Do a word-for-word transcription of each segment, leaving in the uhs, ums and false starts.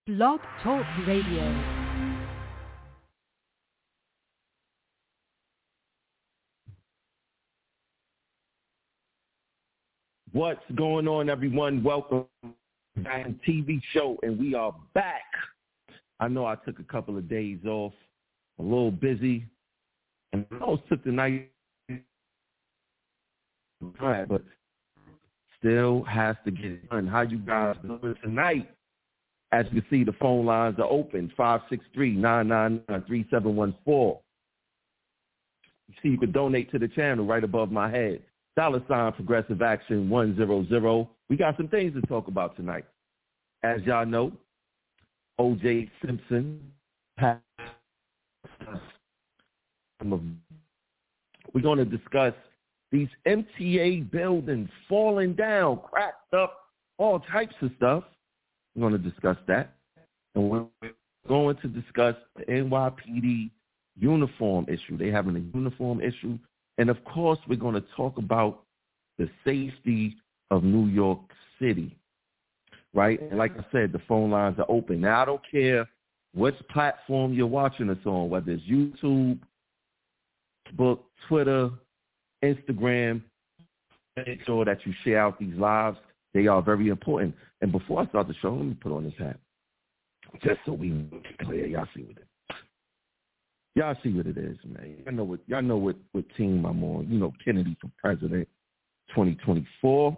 Blog Talk Radio. What's going on, everyone? Welcome back to the T V show, and we are back. I know I took a couple of days off, a little busy, and I almost took the night, but still has to get done. How you guys doing tonight? As you can see, the phone lines are open, five six three, nine nine nine, three seven one four. You see, you can donate to the channel right above my head. Dollar sign Progressive Action one hundred. We got some things to talk about tonight. As y'all know, O J Simpson passed. We're going to discuss these M T A buildings falling down, cracked up, all types of stuff. We're going to discuss that. And we're going to discuss the N Y P D uniform issue. They're having a uniform issue. And, of course, we're going to talk about the safety of New York City, right? And like I said, the phone lines are open. Now, I don't care which platform you're watching us on, whether it's YouTube, Facebook, Twitter, Instagram. Make sure that you share out these lives. They are very important. And before I start the show, let me put on this hat, just so we make it clear. Y'all see what it is. Y'all see what it is, man. Y'all know what y'all know what, what team I'm on. You know, Kennedy for president, twenty twenty-four.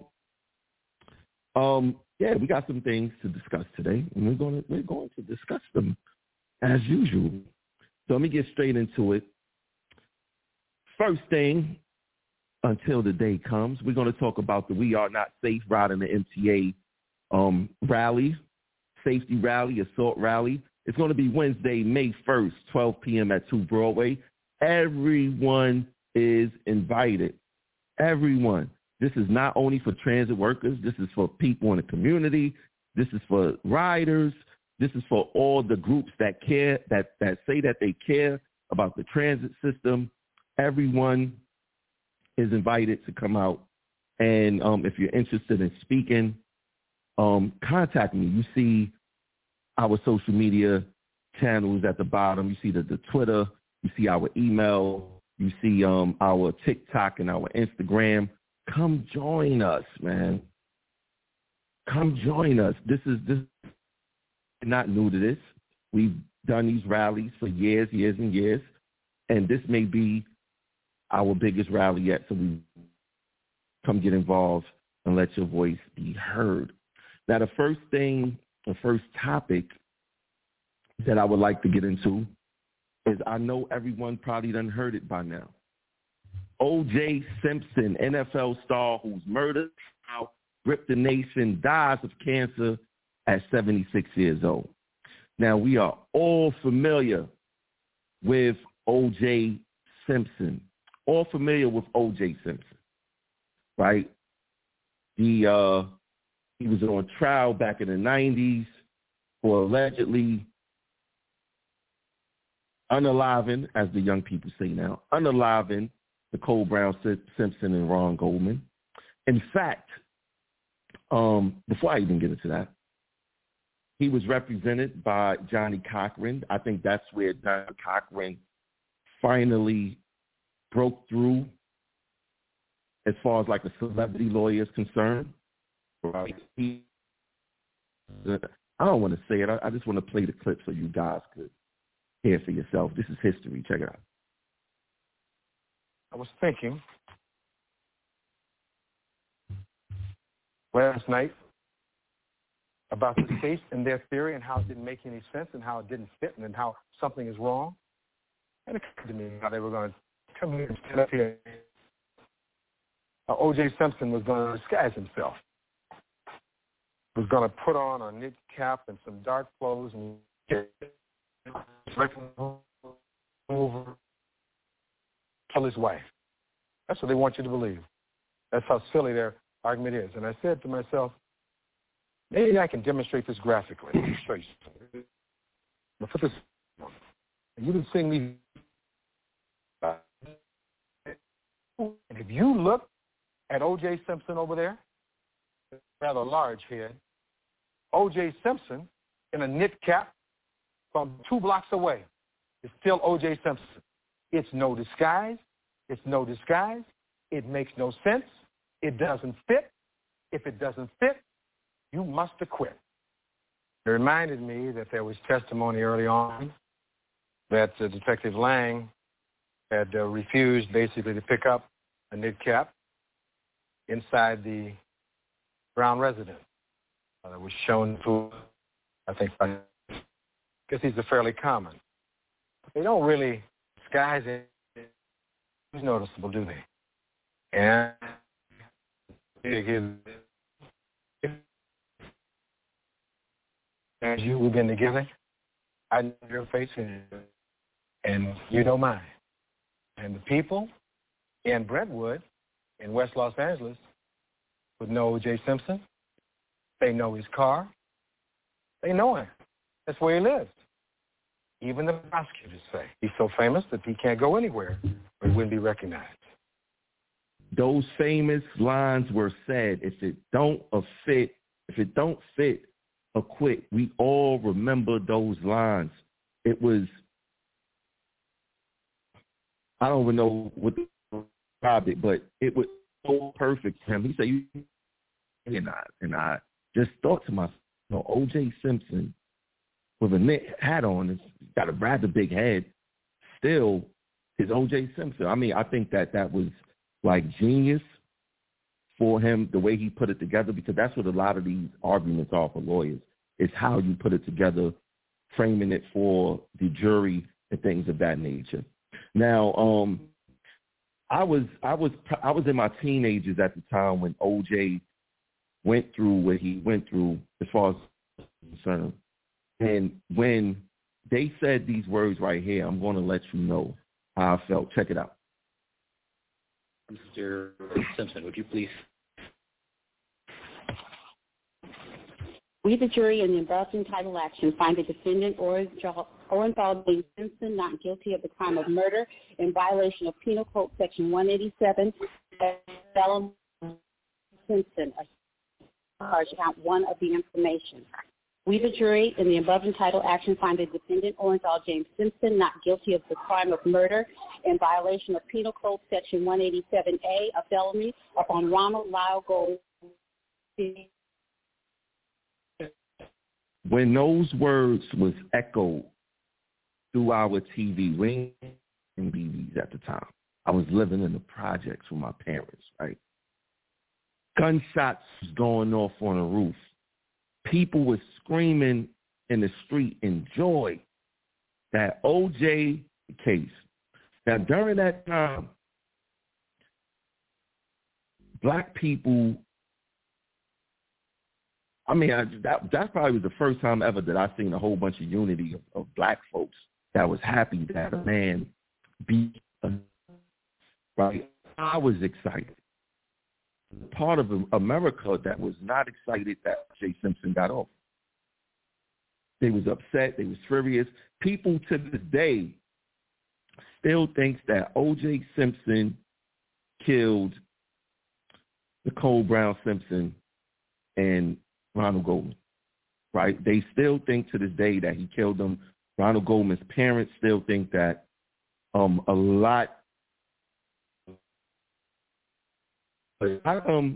Um, yeah, we got some things to discuss today, and we're going to we're going to discuss them as usual. So let me get straight into it. First thing, until the day comes, we're going to talk about the We Are Not Safe riding the M T A um, rally, safety rally, assault rally. It's going to be Wednesday, May first, twelve p.m. at two Broadway. Everyone is invited. Everyone. This is not only for transit workers. This is for people in the community. This is for riders. This is for all the groups that care, that, that say that they care about the transit system. Everyone is invited to come out. And um, if you're interested in speaking, um, contact me. You see our social media channels at the bottom. You see the, the Twitter. You see our email. You see um, our TikTok and our Instagram. Come join us, man. Come join us. This is this is not new to this. We've done these rallies for years, years and years, and this may be our biggest rally yet. So we come get involved and let your voice be heard. Now, the first thing, the first topic that I would like to get into is, I know everyone probably done heard it by now. O J Simpson, N F L star who's murdered, gripped the nation, dies of cancer at seventy-six years old. Now, we are all familiar with O J Simpson, all familiar with O J Simpson, right? He, uh, he was on trial back in the nineties for allegedly unaliving, as the young people say now, unaliving Nicole Brown Simpson and Ron Goldman. In fact, um, before I even get into that, he was represented by Johnnie Cochran. I think that's where Johnnie Cochran finally broke through as far as like a celebrity lawyer is concerned. Right? He, I don't want to say it. I, I just want to play the clip so you guys could hear for yourself. This is history. Check it out. I was thinking last night about the states and their theory and how it didn't make any sense and how it didn't fit and how something is wrong. And it occurred to me how they were going to come here and stand up here. Uh, O J Simpson was going to disguise himself. Was going to put on a knit cap and some dark clothes and get over, kill his wife. That's what they want you to believe. That's how silly their argument is. And I said to myself, maybe I can demonstrate this graphically. Let me show you something. I'll put this on. And you can sing these. And if you look at O J Simpson over there, rather large head, O J Simpson in a knit cap from two blocks away is still O J Simpson. It's no disguise. It's no disguise. It makes no sense. It doesn't fit. If it doesn't fit, you must acquit. It reminded me that there was testimony early on that uh, Detective Lang had uh, refused basically to pick up a knit cap inside the Brown residence. Uh, that was shown to, I think, I guess these are fairly common. But they don't really disguise it. It's noticeable, do they? And as you, we've been together. I know your face and, and you know mine. And the people in Brentwood, in West Los Angeles, would know O J Simpson. They know his car. They know him. That's where he lives. Even the prosecutors say he's so famous that he can't go anywhere where he wouldn't be recognized. Those famous lines were said, if it don't fit, if it don't fit, acquit. We all remember those lines. It was, I don't even know what to describe it, but it was so perfect for him. He said, you, and I, and I just thought to myself, you know, O J Simpson with a knit hat on, has got a rather big head, still is O J Simpson. I mean, I think that that was like genius for him, the way he put it together, because that's what a lot of these arguments are for lawyers, is how you put it together, framing it for the jury and things of that nature. Now, um, I was I was I was in my teenagers at the time when O J went through what he went through as far as concerned. And when they said these words right here, I'm going to let you know how I felt. Check it out. Mister Simpson, would you please? We, the jury, in the above entitled action, find the defendant Orenthal James Simpson not guilty of the crime of murder in violation of Penal Code Section one eighty-seven, felon Simpson, charge count one of the information. We, the jury, in the above entitled action, find the defendant Orenthal James Simpson not guilty of the crime of murder in violation of Penal Code Section one eighty-seven A, a felony, upon Ronald Lyle Gold. When those words was echoed through our T V, we in B Vs at the time. I was living in the projects with my parents, right? Gunshots was going off on the roof. People were screaming in the street in joy that O J case. Now, during that time, black people, I mean, I, that, that probably was the first time ever that I seen a whole bunch of unity of, of black folks that was happy that a man beat a, right? I was excited. Part of America that was not excited that Jay Simpson got off. They was upset. They was furious. People to this day still thinks that O J Simpson killed Nicole Brown Simpson and Ronald Goldman, right? They still think to this day that he killed them. Ronald Goldman's parents still think that um, a lot. How come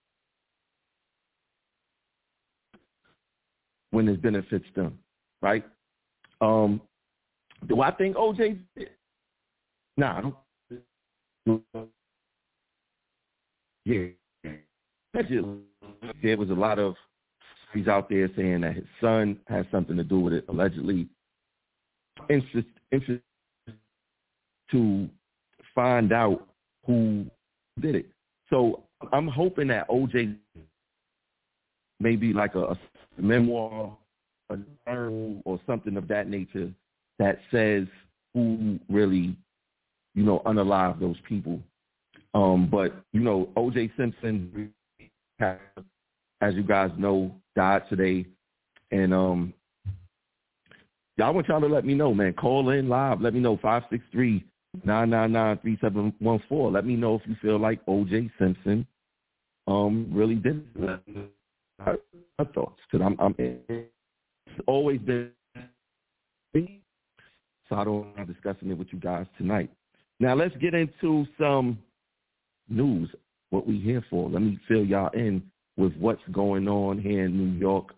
when this benefits them, right? Um, do I think O J did? Nah, I don't. Yeah. There was a lot of he's out there saying that his son has something to do with it, allegedly. Interest, interest to find out who did it. So I'm hoping that O J maybe like a, a memoir, a journal, or something of that nature that says who really, you know, unalive those people. Um, but, you know, O J Simpson, as you guys know, died today. And um, y'all want y'all to let me know, man. Call in live. Let me know, five six three, nine nine nine, three seven one four. Let me know if you feel like O J Simpson um, really did it. My thoughts, because I'm, I'm always been, so I don't mind discussing it with you guys tonight. Now let's get into some news, what we here for. Let me fill y'all in with what's going on here in New York.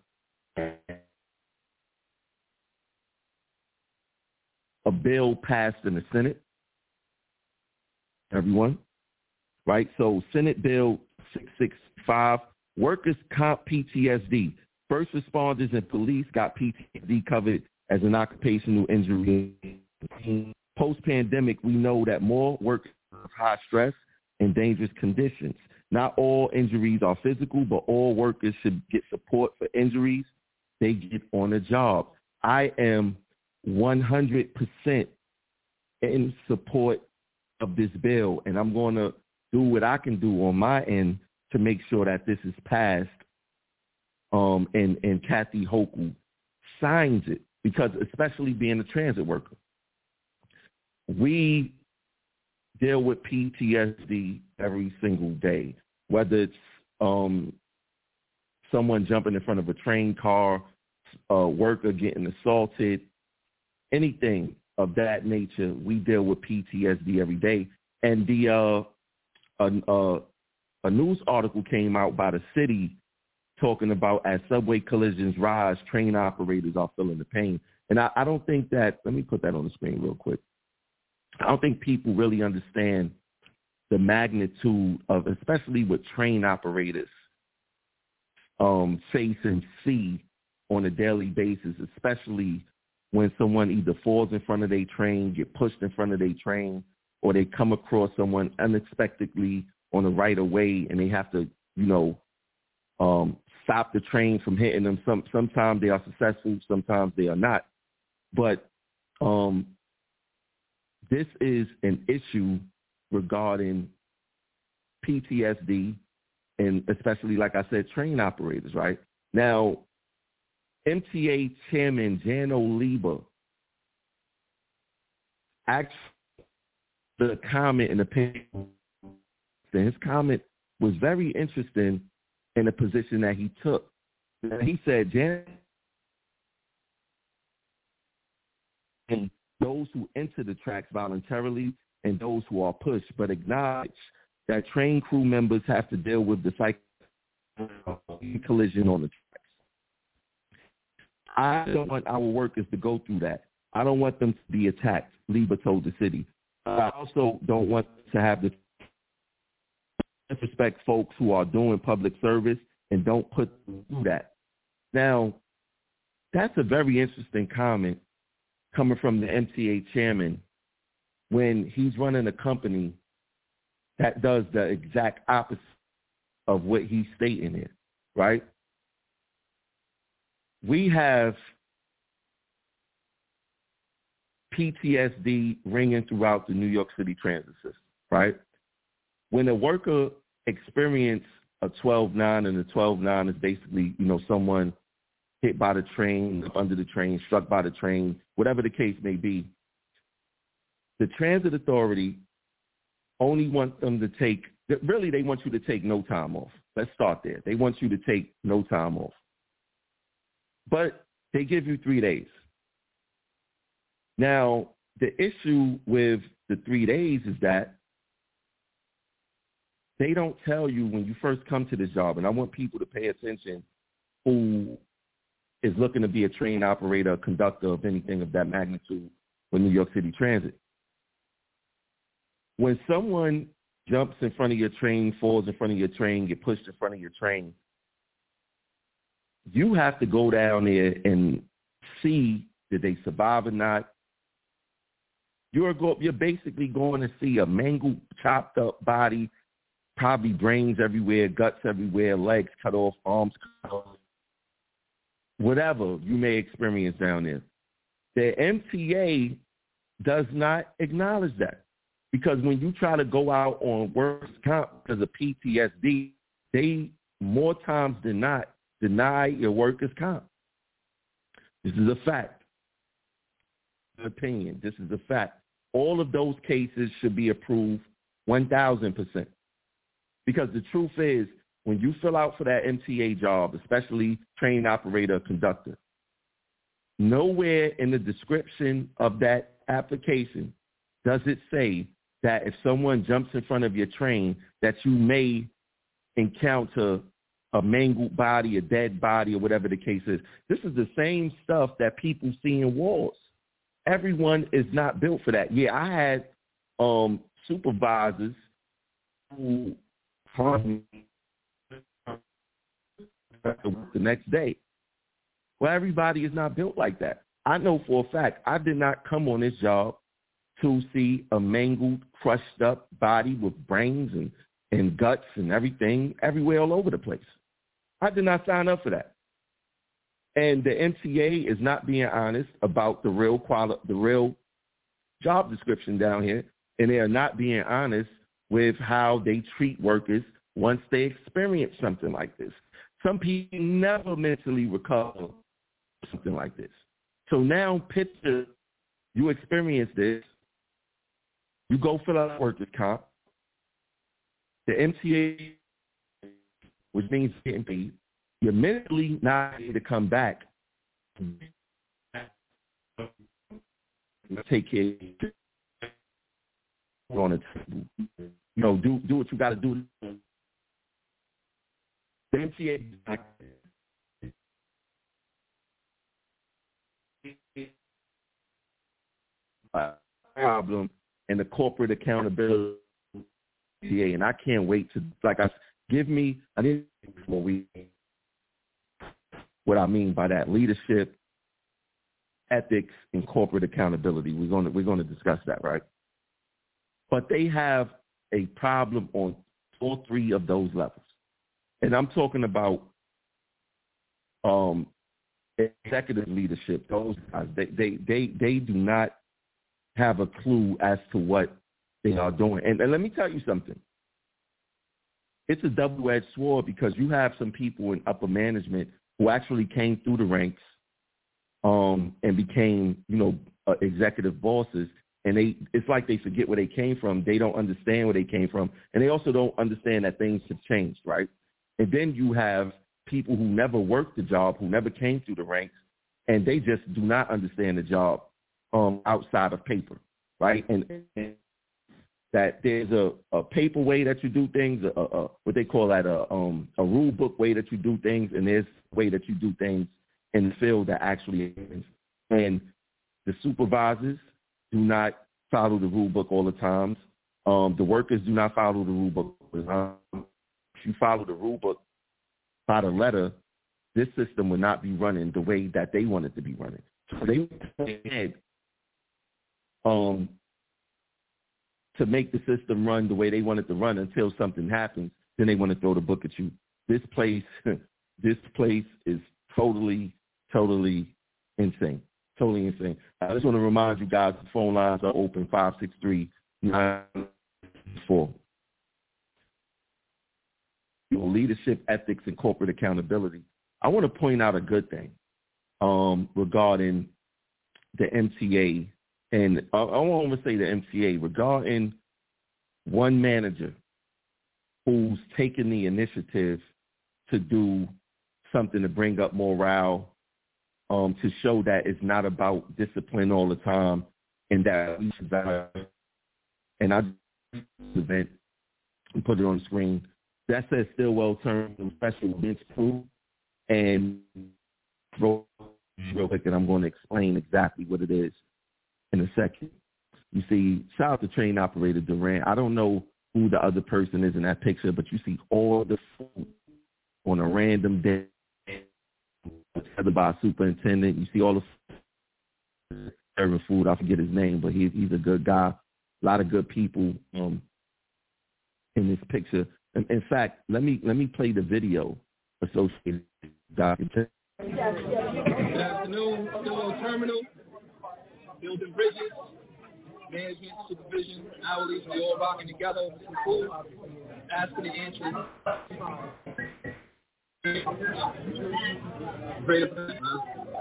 A bill passed in the Senate, everyone, right? So Senate Bill six sixty-five, workers' comp P T S D. First responders and police got P T S D covered as an occupational injury. Post-pandemic, we know that more workers have high stress and dangerous conditions. Not all injuries are physical, but all workers should get support for injuries they get on a job. I am one hundred percent in support of this bill, and I'm going to do what I can do on my end to make sure that this is passed, um, and, and Kathy Hochul signs it, because especially being a transit worker, we deal with P T S D every single day, whether it's um, someone jumping in front of a train car, a worker getting assaulted, anything of that nature. We deal with P T S D every day. And the uh, a, a, a news article came out by the city talking about, as subway collisions rise, train operators are feeling the pain. And I, I don't think that, let me put that on the screen real quick. I don't think people really understand the magnitude of, especially what train operators um, face and see on a daily basis, especially when someone either falls in front of their train, get pushed in front of their train, or they come across someone unexpectedly on the right of way and they have to, you know, um, stop the train from hitting them. Some, sometimes they are successful, sometimes they are not. But um, this is an issue regarding P T S D and especially, like I said, train operators, right? Now, M T A Chairman Jan Oliva asked the comment in the panel. His comment was very interesting in the position that he took. He said, Jan, and those who enter the tracks voluntarily and those who are pushed, but acknowledge that train crew members have to deal with the psych collision on the tracks. I don't want our workers to go through that. I don't want them to be attacked, Liba told the city. I also don't want to have to disrespect folks who are doing public service and don't put through that. Now, that's a very interesting comment coming from the M T A chairman when he's running a company that does the exact opposite of what he's stating here, right? We have P T S D ringing throughout the New York City transit system, right? When a worker experiences a twelve nine, and the twelve nine is basically, you know, someone hit by the train, under the train, struck by the train, whatever the case may be, the transit authority only want them to take, really they want you to take no time off. Let's start there. They want you to take no time off. But they give you three days. Now, the issue with the three days is that they don't tell you when you first come to this job, and I want people to pay attention who is looking to be a train operator, a conductor of anything of that magnitude with New York City Transit. When someone jumps in front of your train, falls in front of your train, get pushed in front of your train, you have to go down there and see did they survive or not. You're go, you're basically going to see a mangled, chopped up body, probably brains everywhere, guts everywhere, legs cut off, arms cut off, whatever you may experience down there. The M T A does not acknowledge that, because when you try to go out on workers' comp because of P T S D, they more times than not deny your workers' comp. This is a fact. Opinion. This is a fact. All of those cases should be approved one thousand percent. Because the truth is, when you fill out for that M T A job, especially train operator, conductor, nowhere in the description of that application does it say that if someone jumps in front of your train that you may encounter a mangled body, a dead body, or whatever the case is. This is the same stuff that people see in wars. Everyone is not built for that. Yeah, I had um, supervisors who harmed me the next day. Well, everybody is not built like that. I know for a fact I did not come on this job to see a mangled, crushed up body with brains and, and guts and everything everywhere all over the place. I did not sign up for that. And the M T A is not being honest about the real quali- the real job description down here, and they are not being honest with how they treat workers once they experience something like this. Some people never mentally recover from something like this. So now picture you experience this, you go fill out workers' comp, the M T A, which means getting paid, you're mentally not able to come back, take care of on the table. You know, do do what you got to do. The M T A problem and the corporate accountability, and I can't wait to like I give me. I didn't what we what I mean by that leadership, ethics, and corporate accountability. We're going to we're going to discuss that, right? But they have a problem on all three of those levels, and I'm talking about um, executive leadership. Those guys, they they they they do not have a clue as to what they are doing. And, and let me tell you something. It's a double-edged sword because you have some people in upper management who actually came through the ranks um, and became, you know, uh, executive bosses. And they it's like they forget where they came from. They don't understand where they came from. And they also don't understand that things have changed, right? And then you have people who never worked the job, who never came through the ranks, and they just do not understand the job um, outside of paper, right? And, and that there's a, a paper way that you do things, a, a, what they call that, a, um, a rule book way that you do things, and there's a way that you do things in the field that actually is. And the supervisors do not follow the rule book all the time. Um, the workers do not follow the rule book all the time. If you follow the rule book by the letter, this system would not be running the way that they want it to be running. So they had um, to make the system run the way they want it to run until something happens. Then they want to throw the book at you. This place, this place is totally, totally insane. Totally insane. I just want to remind you guys the phone lines are open five six three nine four. Leadership, ethics, and corporate accountability. I want to point out a good thing um, regarding the M T A. And I, I won't even say the M T A, regarding one manager who's taken the initiative to do something to bring up morale, um, to show that it's not about discipline all the time, and that we should value. And I event and put it on the screen. That says Stillwell term, special bench crew, and real, real quick, and I'm going to explain exactly what it is in a second. You see, shout out to train operator Durant. I don't know who the other person is in that picture, but you see all the food on a random day tethered by a superintendent. You see all the serving food. I forget his name, but he's he's a good guy. A lot of good people um, in this picture. In, in fact, let me let me play the video associated with document. Good afternoon, Stillwell Terminal, building bridges, management, supervision, hourly, we all rocking together with some food, asking the answers. Great event, man.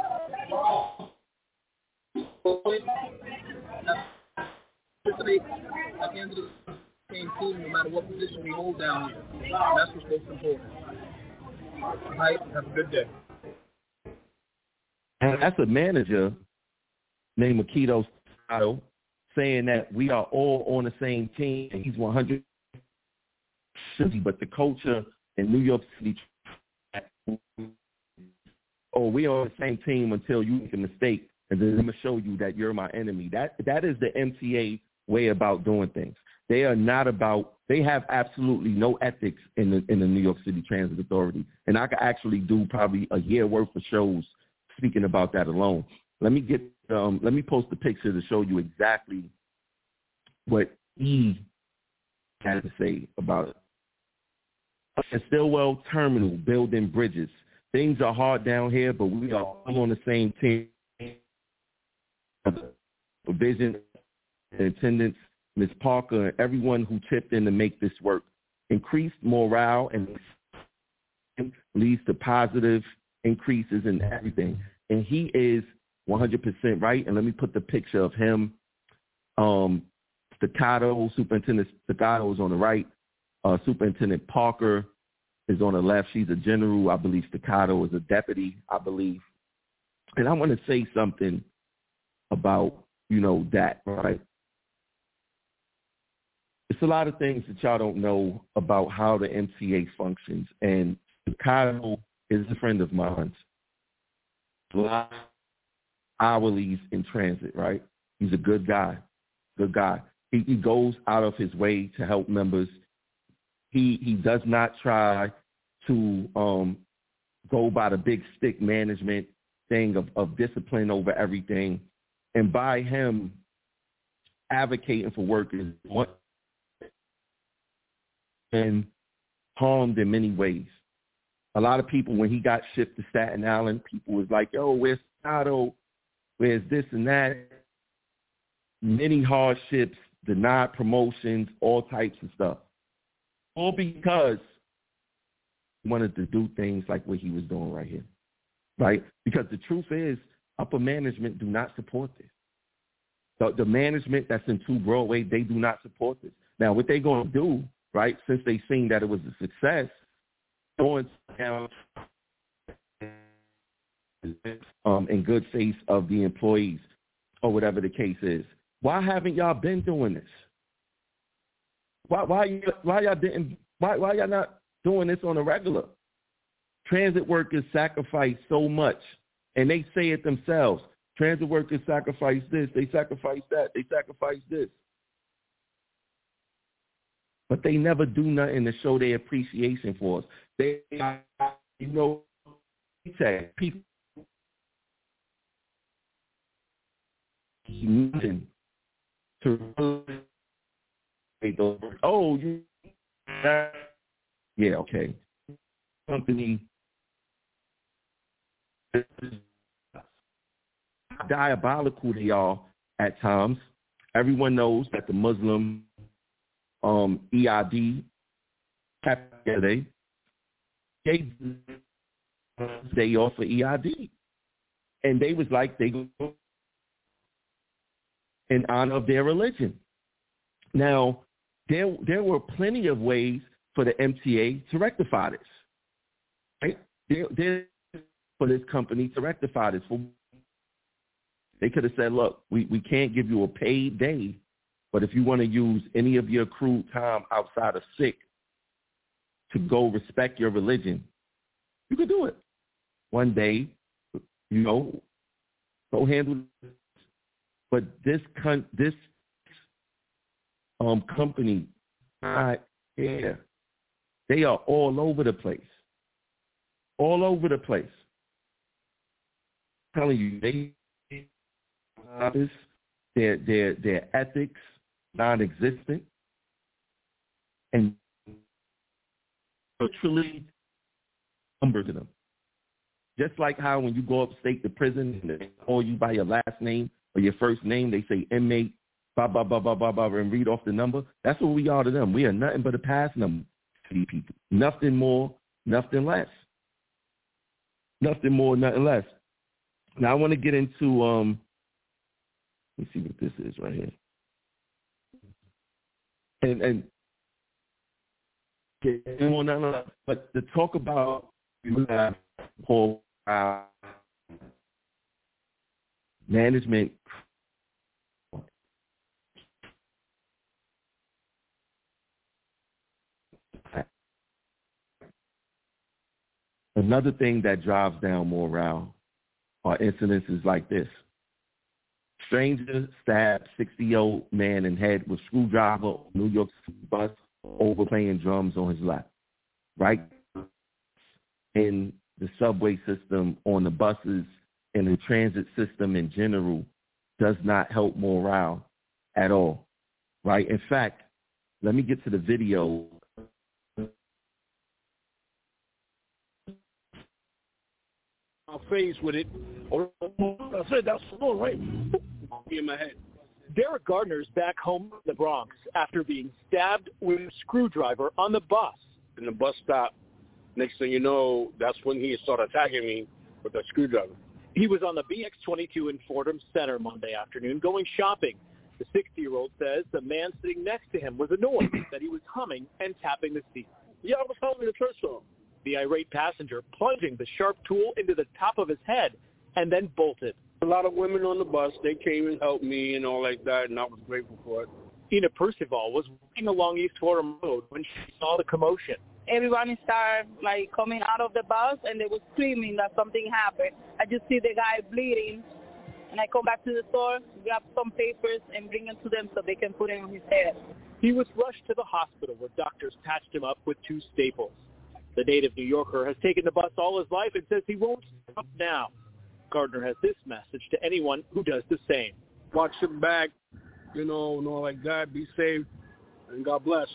At the end of the same team, no matter what position we hold down here. That's what's most important. All right, have a good day. And that's a manager named Makito Sato saying that we are all on the same team, and he's one hundred percent, but the culture in New York City, oh, we are on the same team until you make a mistake, and then I'm going to show you that you're my enemy. That That is the M T A way about doing things. They are not about, they have absolutely no ethics in the in the New York City Transit Authority. And I could actually do probably a year worth of shows speaking about that alone. Let me get, um, let me post a picture to show you exactly what he had to say about it. At Stillwell Terminal, building bridges. Things are hard down here, but we are all on the same team. Provision and attendance, Miz Parker, and everyone who chipped in to make this work. Increased morale and leads to positive increases in everything. And he is one hundred percent right. And let me put the picture of him. Um, Staccato, Superintendent Staccato is on the right. Uh, Superintendent Parker is on the left. She's a general. I believe Staccato is a deputy, I believe. And I want to say something about, you know, that, right? It's a lot of things that y'all don't know about how the M T A functions. And Staccato is a friend of mine. A lot of hourlies in transit, right? He's a good guy, good guy. He, he goes out of his way to help members. He he does not try to um, go by the big stick management thing of, of discipline over everything. And by him advocating for workers, and harmed in many ways. A lot of people, when he got shipped to Staten Island, people was like, yo, where's Otto? Where's this and that? Many hardships, denied promotions, all types of stuff. All because he wanted to do things like what he was doing right here, right? Because the truth is, upper management do not support this. The, the management that's in two Broadway, they do not support this. Now, what they going to do, right, since they seen that it was a success, going down um, in good faith of the employees or whatever the case is. Why haven't y'all been doing this? Why why why y'all didn't why why y'all not doing this on a regular? Transit workers sacrifice so much, and they say it themselves. Transit workers sacrifice this, they sacrifice that, they sacrifice this. But they never do nothing to show their appreciation for us. They, you know, people nothing to oh you yeah okay company diabolical they are at times. Everyone knows that the Muslim um, E I D yesterday gave day off for E I D, and they was like they go in honor of their religion. Now there there were plenty of ways for the M T A to rectify this. Right? There, there for this company to rectify this. For, they could have said, look, we, we can't give you a paid day, but if you want to use any of your accrued time outside of sick to go respect your religion, you could do it. One day, you know, go handle it. But this con- this um, company, not here. They are all over the place. All over the place. I'm telling you, they their their their ethics non-existent, and literally number to them. Just like how when you go upstate to prison and they call you by your last name or your first name, they say inmate, blah blah blah blah blah blah, and read off the number. That's what we are to them. We are nothing but a pass number to these people. Nothing more, nothing less. Nothing more, nothing less. Now I want to get into um. Let me see what this is right here. And and get more, nothing less. But to talk about Paul, uh, Management Another thing that drives down morale are incidences like this. Stranger stabbed sixty-year-old man in head with screwdriver on New York City bus over playing drums on his lap. Right in the subway system, on the buses, and the transit system in general does not help morale at all. Right? In fact, let me get to the video. Faced with it. Oh, I said that's all right. In my head. Derek Gardner's back home in the Bronx after being stabbed with a screwdriver on the bus. In the bus stop, next thing you know, that's when he started attacking me with a screwdriver. He was on the B X twenty-two in Fordham Center Monday afternoon going shopping. The sixty-year-old says the man sitting next to him was annoyed that he was humming and tapping the seat. Yeah, I was humming the church song. The irate passenger plunging the sharp tool into the top of his head and then bolted. A lot of women on the bus, they came and helped me and all like that, and I was grateful for it. Ina Percival was walking along East Fordham Road when she saw the commotion. Everyone started like coming out of the bus, and they were screaming that something happened. I just see the guy bleeding, and I come back to the store, grab some papers, and bring them to them so they can put it on his head. He was rushed to the hospital where doctors patched him up with two staples. The native New Yorker has taken the bus all his life and says he won't stop now. Gardner has this message to anyone who does the same. Watch your back, you know, and all like that. Be safe, and God bless.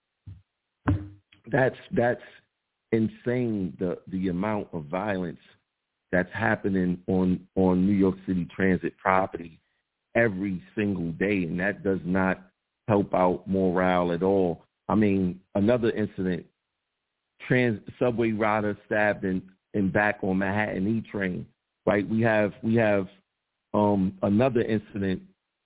That's that's insane, the the amount of violence that's happening on, on New York City transit property every single day, and that does not help out morale at all. I mean, another incident, trans subway rider stabbed in, in back on Manhattan E train. Right, we have we have um, another incident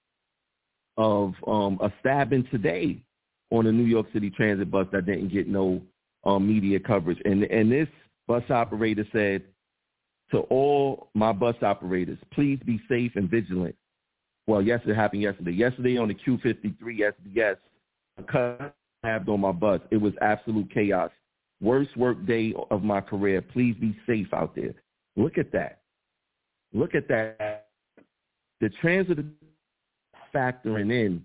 of um, a stabbing today on a New York City transit bus that didn't get no um, media coverage. And and this bus operator said to all my bus operators, please be safe and vigilant. Well, yes, it happened yesterday. Yesterday on the Q fifty-three S B S, a cut stabbed on my bus. It was absolute chaos. Worst work day of my career. Please be safe out there. Look at that. Look at that. The transit factoring in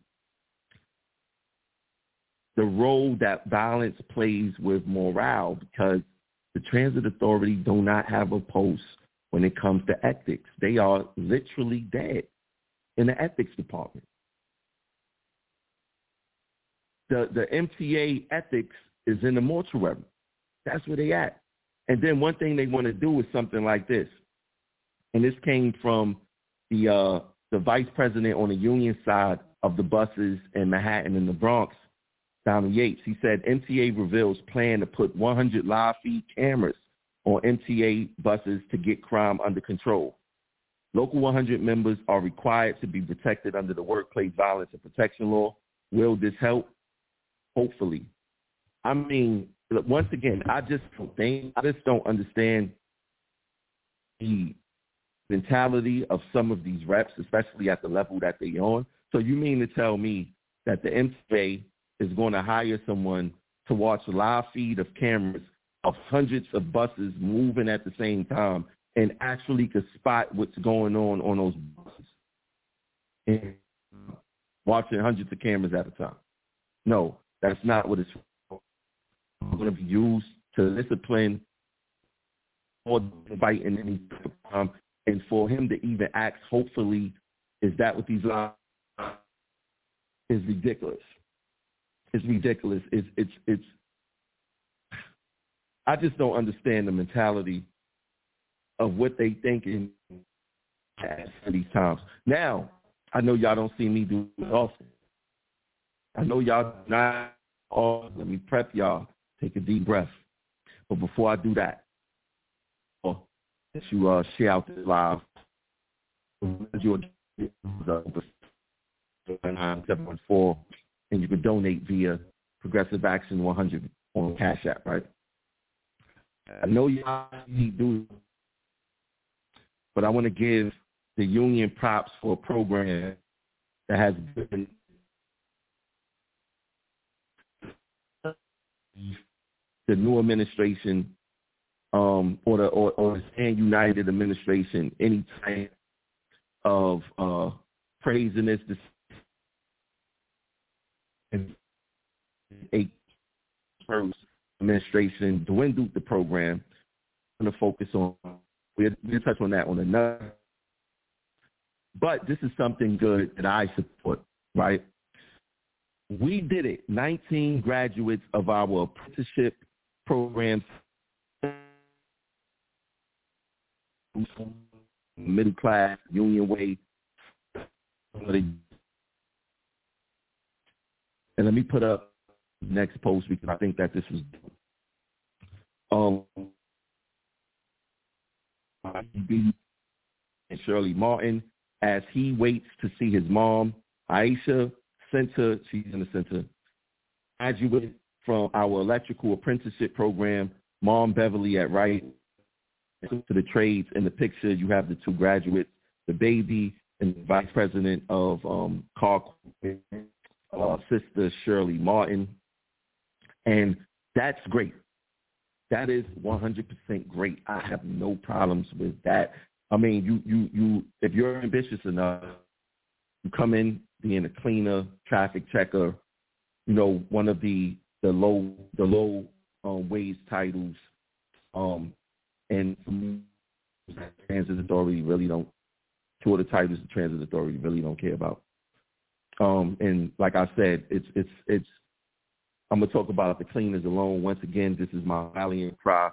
the role that violence plays with morale, because the transit authority do not have a pulse when it comes to ethics. They are literally dead in the ethics department. The the M T A ethics is in the mortuary. That's where they at. And then one thing they want to do is something like this. And this came from the uh, the vice president on the union side of the buses in Manhattan and the Bronx, Donald Yates. He said M T A reveals plan to put one hundred live feed cameras on M T A buses to get crime under control. Local one hundred members are required to be protected under the Workplace Violence and Protection Law. Will this help? Hopefully. I mean, once again, I just don't think, I just don't understand the mentality of some of these reps, especially at the level that they're on. So you mean to tell me that the M T A is going to hire someone to watch a live feed of cameras of hundreds of buses moving at the same time and actually could spot what's going on on those buses and watching hundreds of cameras at a time? No, that's not what it's for. It's going to be used to discipline or fight in any time. And for him to even ask, hopefully, is that what these are, is ridiculous. It's ridiculous. It's, it's, it's, I just don't understand the mentality of what they thinking at these times. Now, I know y'all don't see me do it often. I know y'all not all. Let me prep y'all. Take a deep breath. But before I do that, that you uh, share out this live, you nine seven one four, and you can donate via Progressive Action one hundred on Cash App, right? I know y'all need to do, but I want to give the union props for a program that has been the new administration um, or the or, or the Stand United administration any type of uh, praising this, this and a first administration dwindled the program. I'm going to focus on we'll, we'll touch on that on another. But this is something good that I support, right? We did it. nineteen graduates of our apprenticeship programs, middle class, union way. And let me put up the next post because I think that this was um and Shirley Martin as he waits to see his mom, Aisha Center, she's in the center, graduate from our electrical apprenticeship program, Mom Beverly at Wright. To the trades in the picture, you have the two graduates, the baby and the vice president of um, car, uh, sister Shirley Martin. And that's great. That is one hundred percent great. I have no problems with that. I mean, you, you, you, if you're ambitious enough, you come in being a cleaner, traffic checker, you know, one of the, the low, the low um, wage titles, um, and transit authority really don't, two of the titles the transit authority really don't care about. Um, and like I said, it's, it's, it's, I'm going to talk about the cleaners alone. Once again, this is my rallying cry.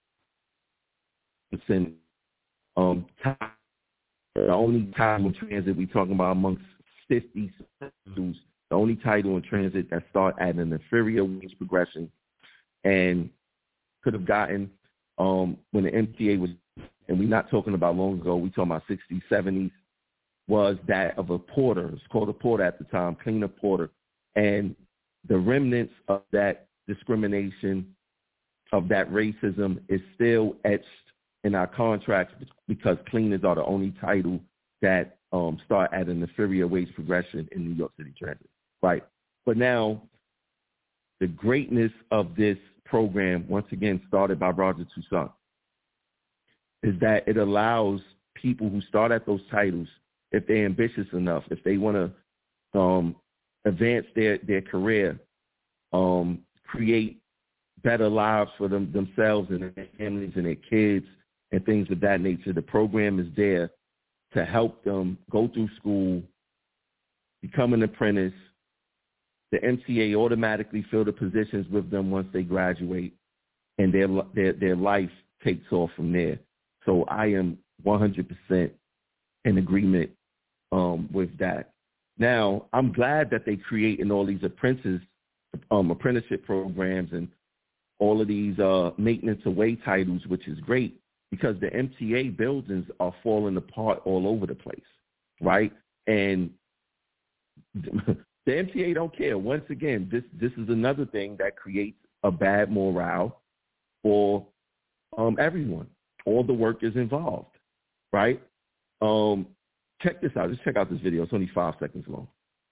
Um, the only title in transit we talking about amongst fifty titles, the only title in transit that start at an inferior wage progression and could have gotten um, when the M T A was, and we're not talking about long ago, we're talking about sixties, seventies, was that of a porter. It's called a porter at the time, cleaner porter. And the remnants of that discrimination, of that racism is still etched in our contracts because cleaners are the only title that um, start at an inferior wage progression in New York City Transit, right? But now the greatness of this program, once again started by Roger Toussaint, is that it allows people who start at those titles, if they're ambitious enough, if they want to um, advance their, their career, um, create better lives for them themselves and their families and their kids and things of that nature. The program is there to help them go through school, become an apprentice. The M T A automatically fill the positions with them once they graduate, and their their their life takes off from there. So I am one hundred percent in agreement um, with that. Now, I'm glad that they creating all these apprentices, um, apprenticeship programs and all of these uh, maintenance away titles, which is great because the M T A buildings are falling apart all over the place, right? And the M T A don't care. Once again, this this is another thing that creates a bad morale for um, everyone, all the workers involved, right? Um, check this out. Just check out this video. It's only five seconds long.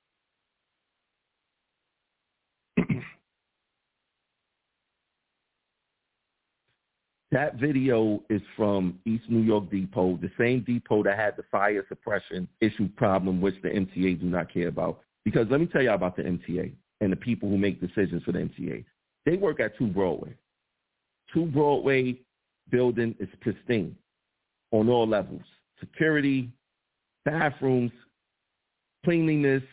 That video is from East New York Depot, the same depot that had the fire suppression issue problem, which the M T A do not care about. Because let me tell you about the M T A and the people who make decisions for the M T A. They work at two Broadway. two Broadway building is pristine on all levels. Security, bathrooms, cleanliness,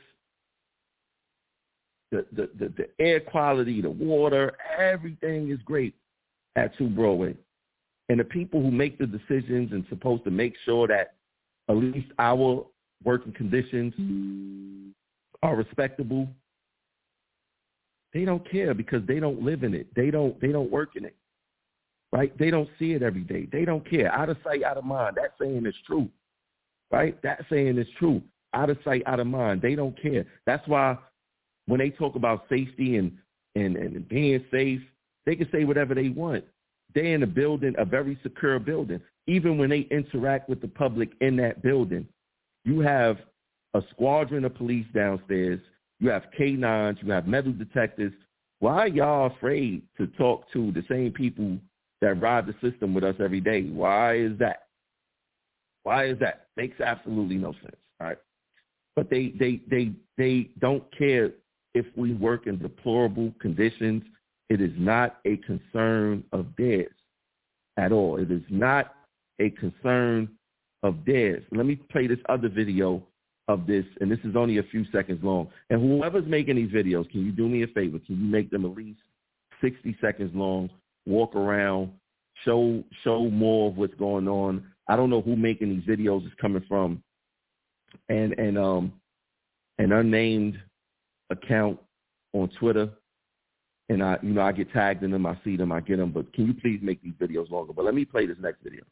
the, the, the, the air quality, the water, everything is great at two Broadway. And the people who make the decisions and supposed to make sure that at least our working conditions are respectable, they don't care because they don't live in it. They don't they don't work in it. Right? They don't see it every day. They don't care. Out of sight, out of mind. That saying is true. Right? That saying is true. Out of sight, out of mind. They don't care. That's why when they talk about safety and, and, and being safe, they can say whatever they want. they're in a building, a very secure building. Even when they interact with the public in that building, you have a squadron of police downstairs. You have K nines. You have metal detectors. Why are y'all afraid to talk to the same people that ride the system with us every day? Why is that? Why is that? Makes absolutely no sense. All right. But they, they, they, they don't care if we work in deplorable conditions. It is not a concern of theirs at all. It is not a concern of theirs. Let me play this other video of this, and this is only a few seconds long. And whoever's making these videos, can you do me a favor? Can you make them at least sixty seconds long, walk around, show show more of what's going on? I don't know who making these videos is coming from, and and um an unnamed account on Twitter. And I, you know, I get tagged in them, I see them, I get them. But can you please make these videos longer? But let me play this next video.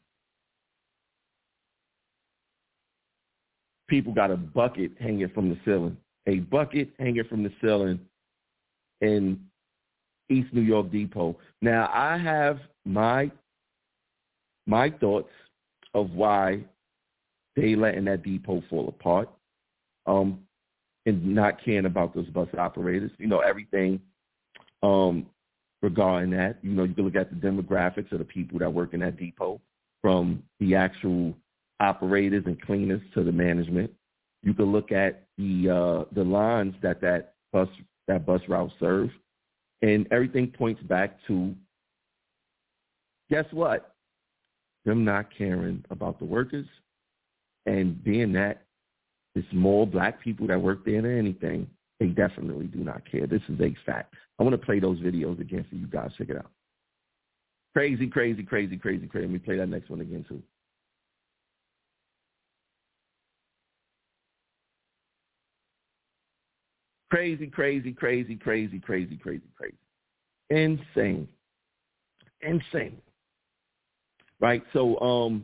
People got a bucket hanging from the ceiling, a bucket hanging from the ceiling in East New York Depot. Now, I have my my thoughts of why they letting that depot fall apart, um, and not caring about those bus operators. You know, everything um, regarding that. You know, you can look at the demographics of the people that work in that depot, from the actual operators and cleaners to the management. You can look at the uh, the lines that that bus that bus route serves, and everything points back to, guess what? Them not caring about the workers, and being that it's more black people that work there than anything, they definitely do not care. This is a fact. I want to play those videos again for you guys. Check it out. Crazy, crazy, crazy, crazy, crazy. Let me play that next one again too. Crazy, crazy, crazy, crazy, crazy, crazy, crazy. Insane. Insane. Right? So um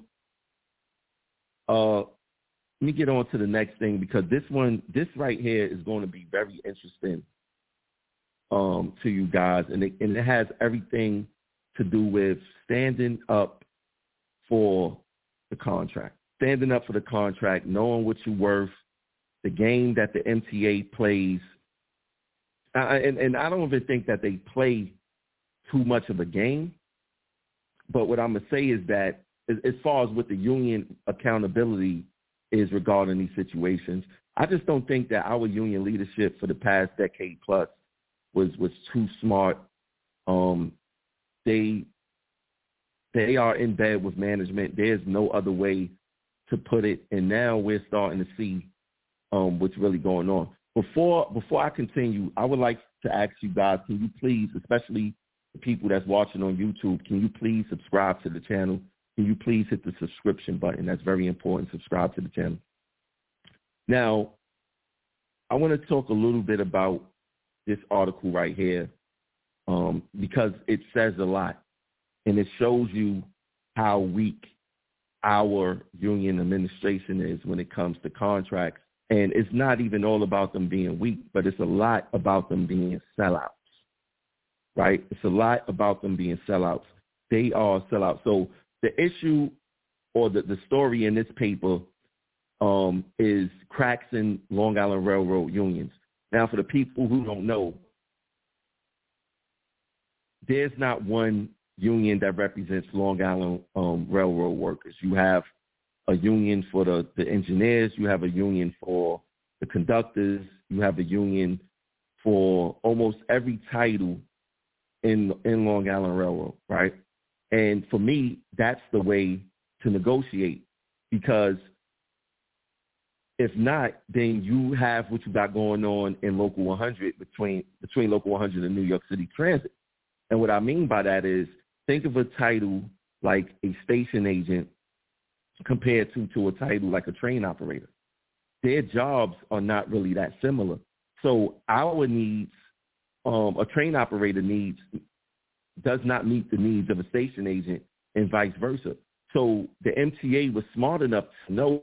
uh let me get on to the next thing, because this one, this right here is going to be very interesting um to you guys, and it and it has everything to do with standing up for the contract. Standing up for the contract, knowing what you're worth, the game that the M T A plays. Uh, and, and I don't even think that they play too much of a game. But what I'm going to say is that as, as far as what the union accountability is regarding these situations, I just don't think that our union leadership for the past decade plus was, was too smart. Um, they they are in bed with management. There's no other way to put it. And now we're starting to see um, what's really going on. Before before I continue, I would like to ask you guys, can you please, especially the people that's watching on YouTube, can you please subscribe to the channel? Can you please hit the subscription button? That's very important. Subscribe to the channel. Now, I want to talk a little bit about this article right here, um, because it says a lot, and it shows you how weak our union administration is when it comes to contracts. And it's not even all about them being weak, but it's a lot about them being sellouts, right? It's a lot about them being sellouts. They are sellouts. So the issue or the, the story in this paper um, is cracks in Long Island Railroad unions. Now, for the people who don't know, there's not one union that represents Long Island um, Railroad workers. You have a union for the, the engineers, you have a union for the conductors, you have a union for almost every title in in Long Island Railroad, right? And for me, that's the way to negotiate, because if not, then you have what you got going on in Local one hundred between between Local one hundred and New York City Transit. And what I mean by that is, think of a title like a station agent compared to, to a title like a train operator. Their jobs are not really that similar. So our needs, um, a train operator needs, does not meet the needs of a station agent, and vice versa. So the M T A was smart enough to know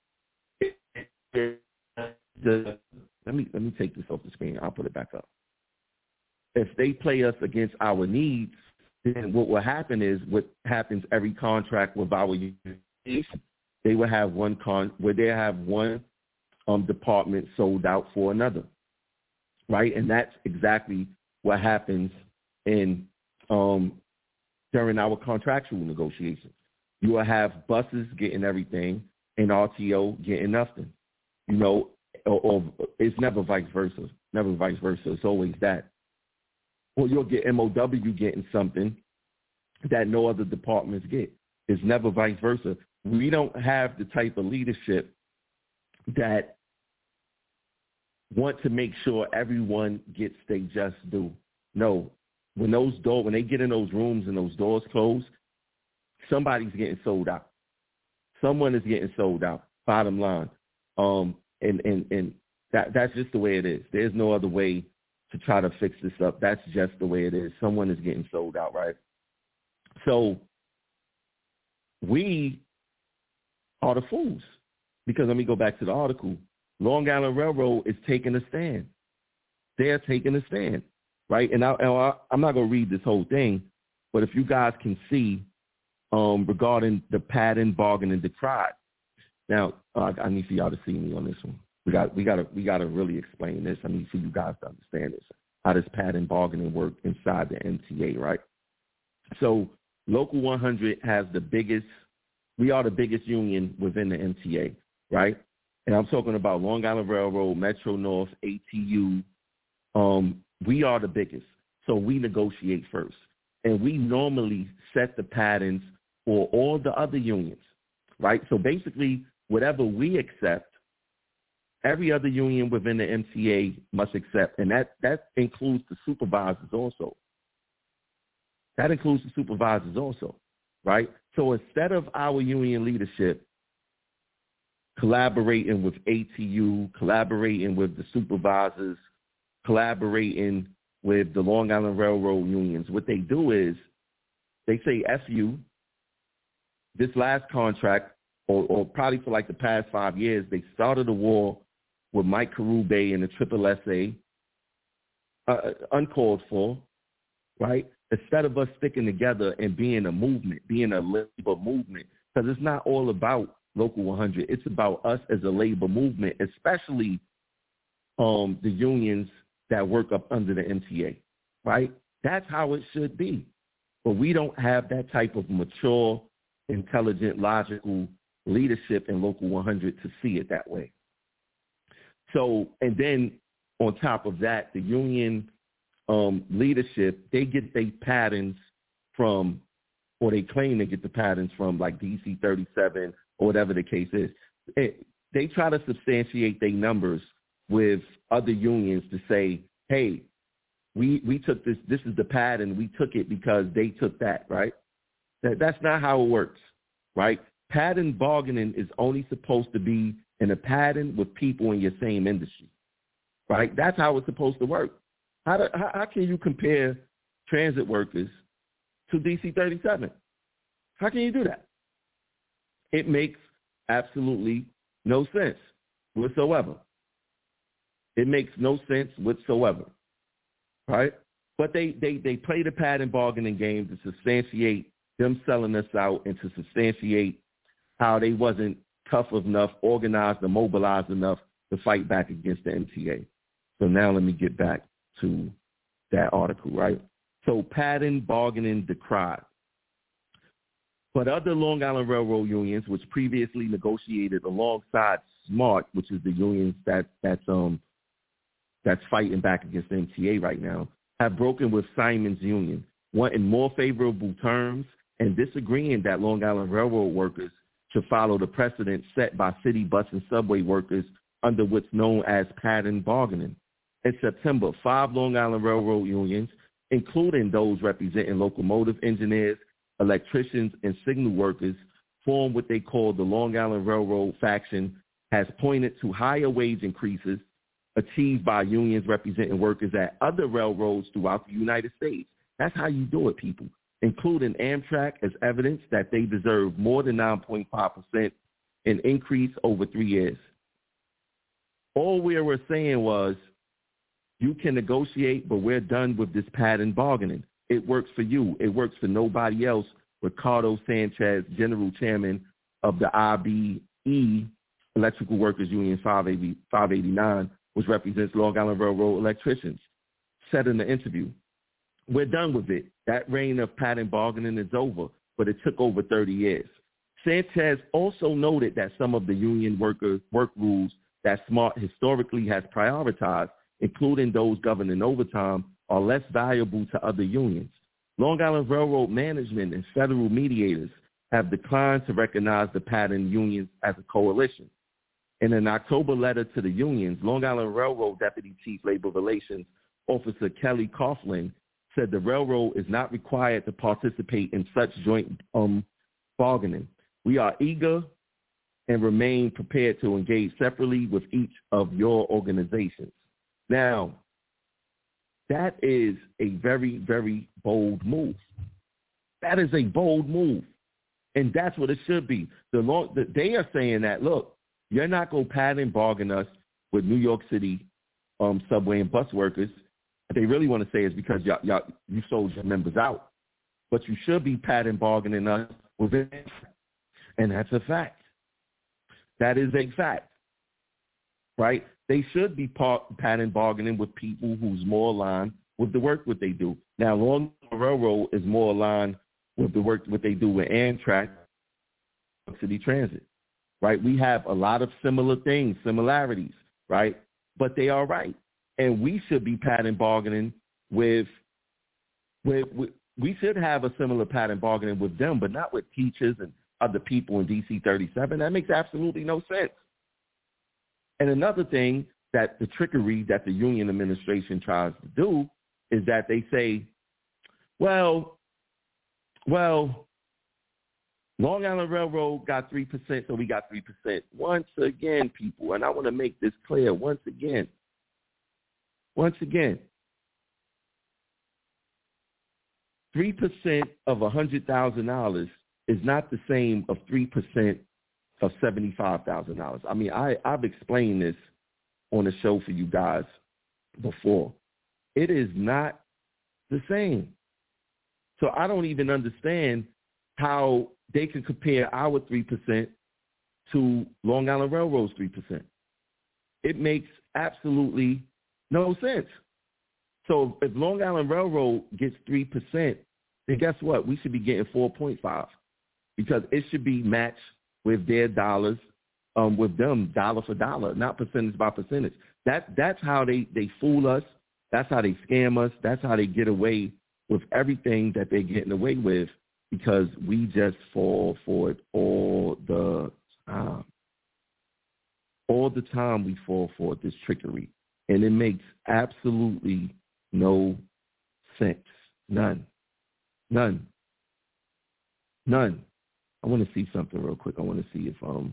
the, let me let me take this off the screen. I'll put it back up. If they play us against our needs, then what will happen is what happens every contract with our unions, they will have one con where they have one um, department sold out for another, right? And that's exactly what happens in um, during our contractual negotiations. You will have buses getting everything and R T O getting nothing, you know, or, or it's never vice versa, never vice versa. It's always that. Or you'll get M O W getting something that no other departments get. It's never vice versa. We don't have the type of leadership that want to make sure everyone gets their just due. No, when those door, when they get in those rooms and those doors close, somebody's getting sold out. Someone is getting sold out. Bottom line, um, and and and that that's just the way it is. There's no other way to try to fix this up. That's just the way it is. Someone is getting sold out, right? So we are the fools, because let me go back to the article. Long Island Railroad is taking a stand. They're taking a stand, right? And, I, and I, I'm not going to read this whole thing, but if you guys can see um, regarding the pattern, bargaining, decried. Now, uh, I need for y'all to see me on this one. We got we got to we got to really explain this. I need for you guys to understand this. How does pattern bargaining work inside the M T A, right? So Local one hundred has the biggest. We are the biggest union within the M T A, right? And I'm talking about Long Island Railroad, Metro North, A T U. Um, we are the biggest, so we negotiate first, and we normally set the patterns for all the other unions, right? So basically, whatever we accept, every other union within the M T A must accept, and that, that includes the supervisors also. That includes the supervisors also, right? So instead of our union leadership collaborating with A T U, collaborating with the supervisors, collaborating with the Long Island Railroad unions, what they do is they say, F you, this last contract, or, or probably for like the past five years, they started a war with Mike Karube and the Triple S A, uh, uncalled for, right? Instead of us sticking together and being a movement, being a labor movement, because it's not all about Local one hundred. It's about us as a labor movement, especially um, the unions that work up under the M T A, right? That's how it should be. But we don't have that type of mature, intelligent, logical leadership in Local one hundred to see it that way. So, and then on top of that, the union um, leadership, they get their patterns from, or they claim they get the patterns from like D C thirty-seven or whatever the case is. It, they try to substantiate their numbers with other unions to say, hey, we, we took this, this is the pattern, we took it because they took that, right? That, that's not how it works, right? Pattern bargaining is only supposed to be in a pattern with people in your same industry, right? That's how it's supposed to work. How, do, how, how can you compare transit workers to D C thirty-seven? How can you do that? It makes absolutely no sense whatsoever. It makes no sense whatsoever, right? But they, they, they play the pattern bargaining game to substantiate them selling us out and to substantiate how they wasn't tough enough, organized, and mobilized enough to fight back against the M T A. So now let me get back to that article, right? So pattern bargaining decried. But other Long Island Railroad unions, which previously negotiated alongside SMART, which is the unions that that's um that's fighting back against the M T A right now, have broken with Simon's union, wanting more favorable terms and disagreeing that Long Island Railroad workers should follow the precedent set by city bus and subway workers under what's known as pattern bargaining. In September, five Long Island Railroad unions, including those representing locomotive engineers, electricians, and signal workers, formed what they call the Long Island Railroad faction, has pointed to higher wage increases achieved by unions representing workers at other railroads throughout the United States. That's how you do it, people, including Amtrak as evidence that they deserve more than nine point five percent in increase over three years. All we were saying was, you can negotiate, but we're done with this pattern bargaining. it works for you. It works for nobody else. Ricardo Sanchez, General Chairman of the I B E, Electrical Workers Union five eighty-nine, which represents Long Island Railroad electricians, said in the interview, we're done with it. That reign of patent bargaining is over, but it took over thirty years. Sanchez also noted that some of the union worker work rules that SMART historically has prioritized, including those governing overtime, are less valuable to other unions. Long Island Railroad management and federal mediators have declined to recognize the patent unions as a coalition. In an October letter to the unions, Long Island Railroad Deputy Chief Labor Relations Officer Kelly Coughlin said the railroad is not required to participate in such joint um, bargaining. We are eager and remain prepared to engage separately with each of your organizations. Now, that is a very, very bold move. That is a bold move. And that's what it should be. The law, the, they are saying that, look, you're not going to patent bargain us with New York City um, subway and bus workers. What they really want to say is because y'all, y'all, you sold your members out. But you should be patent bargaining us with it. And that's a fact. That is a fact, right? They should be patent bargaining with people who's more aligned with the work what they do. Now, Long Island Railroad is more aligned with the work what they do with Amtrak, City Transit, right? We have a lot of similar things, similarities, right? But they are right, and we should be patent bargaining with, with, with we should have a similar patent bargaining with them, but not with teachers and other people in D C thirty-seven. That makes absolutely no sense. And another thing that the trickery that the union administration tries to do is that they say, well, well, Long Island Railroad got three percent, so we got three percent. Once again, people, and I want to make this clear, once again, once again, three percent of one hundred thousand dollars is not the same of three percent of seventy-five thousand dollars. I mean, I, I've explained this on the show for you guys before. It is not the same. So I don't even understand how they can compare our three percent to Long Island Railroad's three percent. It makes absolutely no sense. So if Long Island Railroad gets three percent, then guess what? We should be getting four point five because it should be matched with their dollars, um, with them dollar for dollar, not percentage by percentage. That, that's how they, they fool us. That's how they scam us. That's how they get away with everything that they're getting away with because we just fall for it all the time. All the time we fall for this trickery. And it makes absolutely no sense. None. None. None. I want to see something real quick. I want to see if um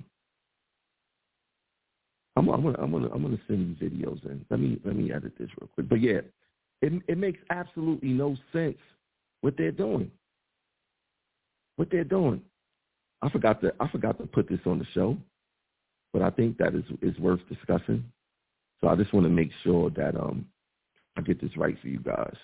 I'm I'm gonna I'm gonna I'm gonna send these videos in. Let me let me edit this real quick. But yeah, it it makes absolutely no sense what they're doing. What they're doing. I forgot to I forgot to put this on the show, but I think that is is worth discussing. So I just want to make sure that um I get this right for you guys.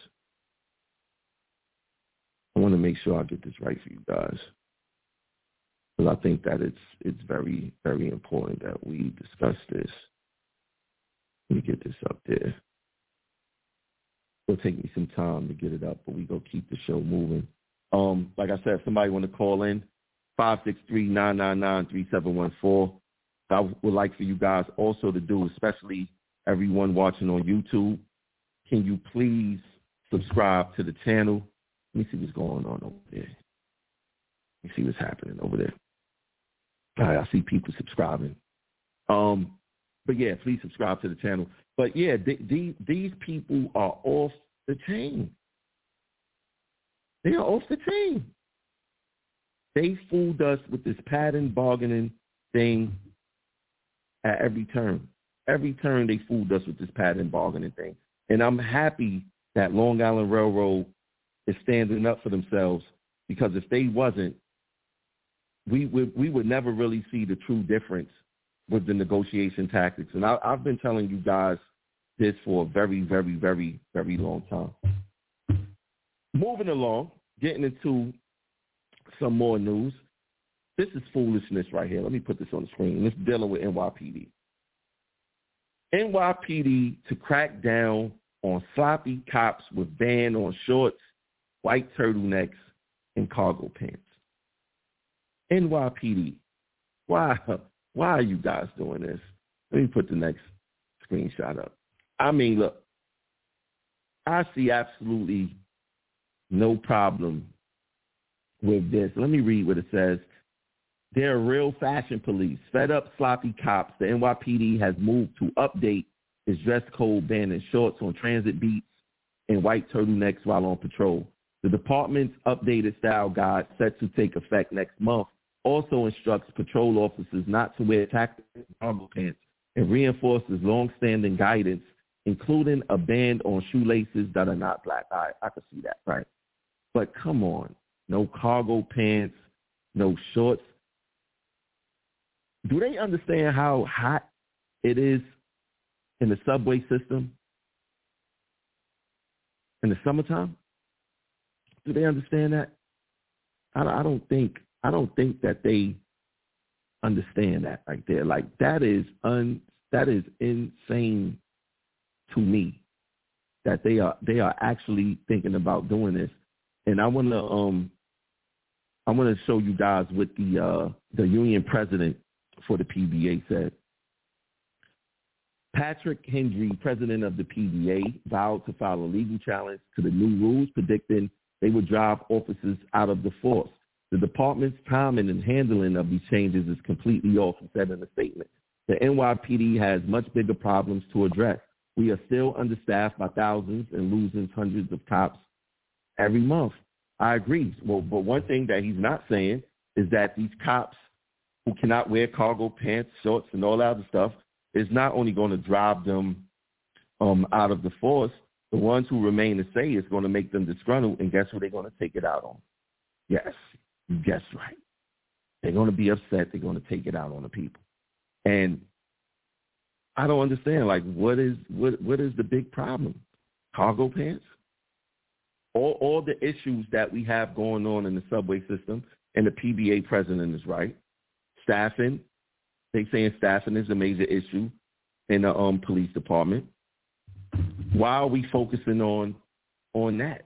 I want to make sure I get this right for you guys. Because I think that it's it's very, very important that we discuss this. Let me get this up there. It'll take me some time to get it up, but we go keep the show moving. Um, like I said, if somebody want to call in, five six three, nine nine nine, three seven one four. I would like for you guys also to do, especially everyone watching on YouTube, can you please subscribe to the channel? Let me see what's going on over there. Let me see what's happening over there. All right, I see people subscribing. Um, but yeah, please subscribe to the channel. But yeah, the, the, these people are off the chain. They are off the chain. They fooled us with this patent bargaining thing at every turn. Every turn they fooled us with this patent bargaining thing. And I'm happy that Long Island Railroad is standing up for themselves because if they wasn't, we would we would never really see the true difference with the negotiation tactics. And I, I've been telling you guys this for a very, very, very, very long time. moving along, getting into some more news. This is foolishness right here. Let me put this on the screen. This is dealing with N Y P D. N Y P D to crack down on sloppy cops with ban on shorts, white turtlenecks, and cargo pants. N Y P D, why, why are you guys doing this? Let me put the next screenshot up. I mean, look, I see absolutely no problem with this. Let me read what it says. They're real fashion police. Fed up sloppy cops, the N Y P D has moved to update its dress code banning shorts on transit beats and white turtlenecks while on patrol. The department's updated style guide, set to take effect next month, also instructs patrol officers not to wear tactical cargo pants and reinforces long-standing guidance, including a ban on shoelaces that are not black. I, I can see that, right? But come on, no cargo pants, no shorts. Do they understand how hot it is in the subway system in the summertime? Do they understand that? I, I don't think. I don't think that they understand that right there. Like that is un. That is insane to me that they are they are actually thinking about doing this. And I want to um I want to show you guys what the uh, the union president for the P B A said. Patrick Hendry, president of the P B A, vowed to file a legal challenge to the new rules, predicting they would drive officers out of the force. The department's timing and handling of these changes is completely off, he said in a statement. The N Y P D has much bigger problems to address. We are still understaffed by thousands and losing hundreds of cops every month. I agree. Well, but one thing that he's not saying is that these cops who cannot wear cargo pants, shorts, and all that other stuff is not only going to drive them um, out of the force, the ones who remain to say is going to make them disgruntled, and guess who they're going to take it out on? Yes, you guessed right. They're going to be upset. They're going to take it out on the people. And I don't understand, like, what is what what is the big problem? Cargo pants? All, all the issues that we have going on in the subway system, and the P B A president is right. Staffing, they saying staffing is a major issue in the um, police department. Why are we focusing on on that?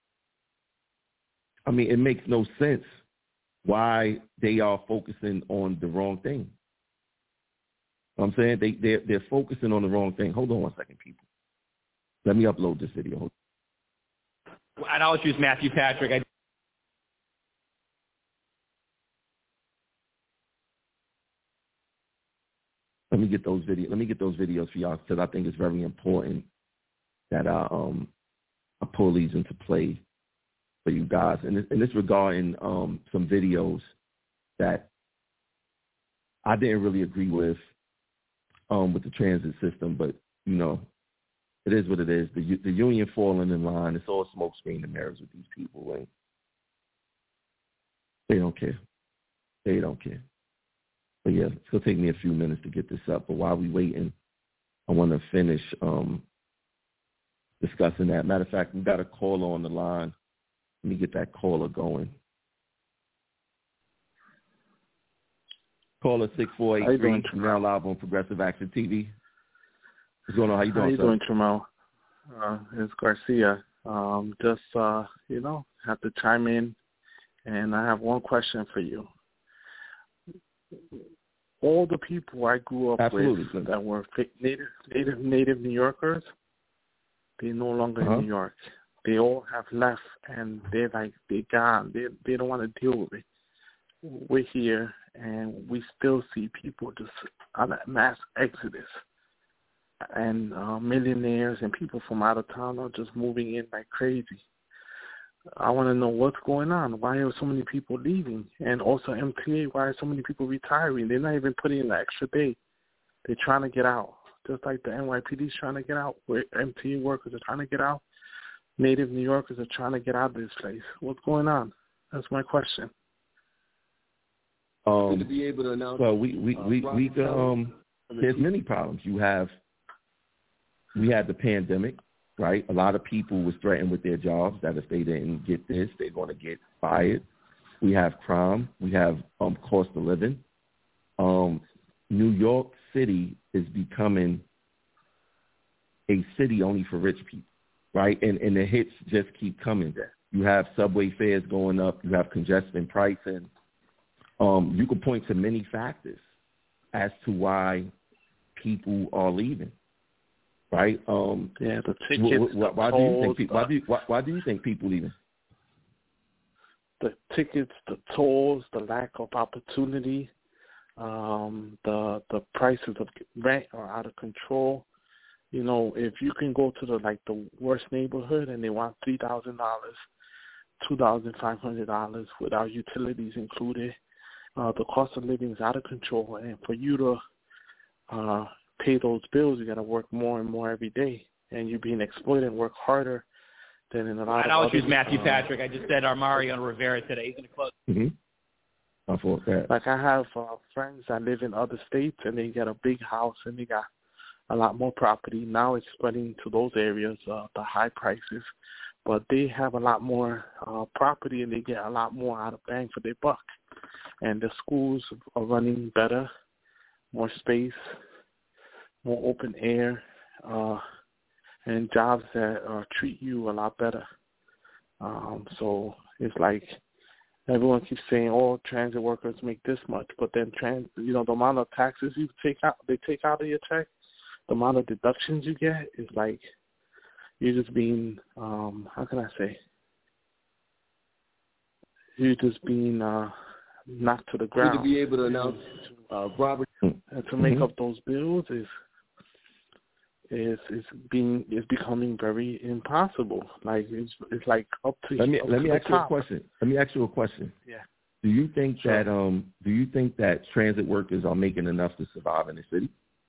I mean, it makes no sense why they are focusing on the wrong thing. You know what I'm saying? They, they're, they're focusing on the wrong thing. Hold on one second, people. Let me upload this video. Hold on. And I'll choose Matthew Patrick. I Let me get those video. Let me get those videos for y'all because I think it's very important that I um I pull these into play for you guys. And this, and this regarding um some videos that I didn't really agree with um with the transit system, but you know, it is what it is. The the union falling in line. It's all smoke screen and mirrors with these people, and they don't care. They don't care. But yeah, it's gonna take me a few minutes to get this up. But while we waiting, I want to finish um, discussing that. Matter of fact, we got a caller on the line. Let me get that caller going. Caller six four eight three. Now live on Progressive Action T V. What's going on? How you doing? How you sir? doing, Jamal? Uh, it's Garcia. Um, just uh, you know, have to chime in, and I have one question for you. All the people I grew up Absolutely. with that were native, native, native New Yorkers, they're no longer uh-huh. in New York. They all have left, and they're like they're gone. They they don't want to deal with it. We're here, and we still see people just on a mass exodus, and uh, millionaires and people from out of town are just moving in like crazy. I want to know what's going on. Why are so many people leaving? And also M T A, why are so many people retiring? They're not even putting in the extra day. They're trying to get out, just like the N Y P D is trying to get out, where M T A workers are trying to get out. Native New Yorkers are trying to get out of this place. What's going on? That's my question. Um, to be able to announce. Well, we we we, we, we um, there's many problems. You have we had the pandemic. right? A lot of people was threatened with their jobs that if they didn't get this, they're going to get fired. We have crime. We have um, cost of living. Um, New York City is becoming a city only for rich people, right? And and the hits just keep coming. You have subway fares going up. You have congestion pricing. Um, you can point to many factors as to why people are leaving, right? Um, yeah, the tickets. Wh- wh- why, the do you think tolls, people, why do you why, why do you think people leaving? The tickets, the tolls, the lack of opportunity, um, the the prices of rent are out of control. You know, if you can go to the like the worst neighborhood and they want three thousand dollars, two thousand five hundred dollars without utilities included, uh, the cost of living is out of control. And for you to uh, pay those bills, you got to work more and more every day, and you're being exploited and work harder than in a lot and of I'll other. choose Matthew uh, Patrick. I just said Mario Rivera today. He's going to close. Mm-hmm. I thought that. Like I have uh, friends that live in other states, and they get a big house, and they got a lot more property. Now it's spreading to those areas, uh, the high prices. But they have a lot more uh, property, and they get a lot more out of bang for their buck. And the schools are running better, more space, more open air, uh, and jobs that uh, treat you a lot better. Um, so it's like everyone keeps saying, "Oh, transit workers make this much," but then trans, you know, the amount of taxes you take out, they take out of your check, the amount of deductions you get is like you're just being, um, how can I say? You're just being uh, knocked to the ground. To be able to announce uh, Robert and to make mm-hmm. up those bills is is is being is becoming very impossible. Like it's it's like up to let me up let to me the ask you a top. question. Let me ask you a question. Yeah. Do you think Sure. that um do you think that transit workers are making enough to survive in the city?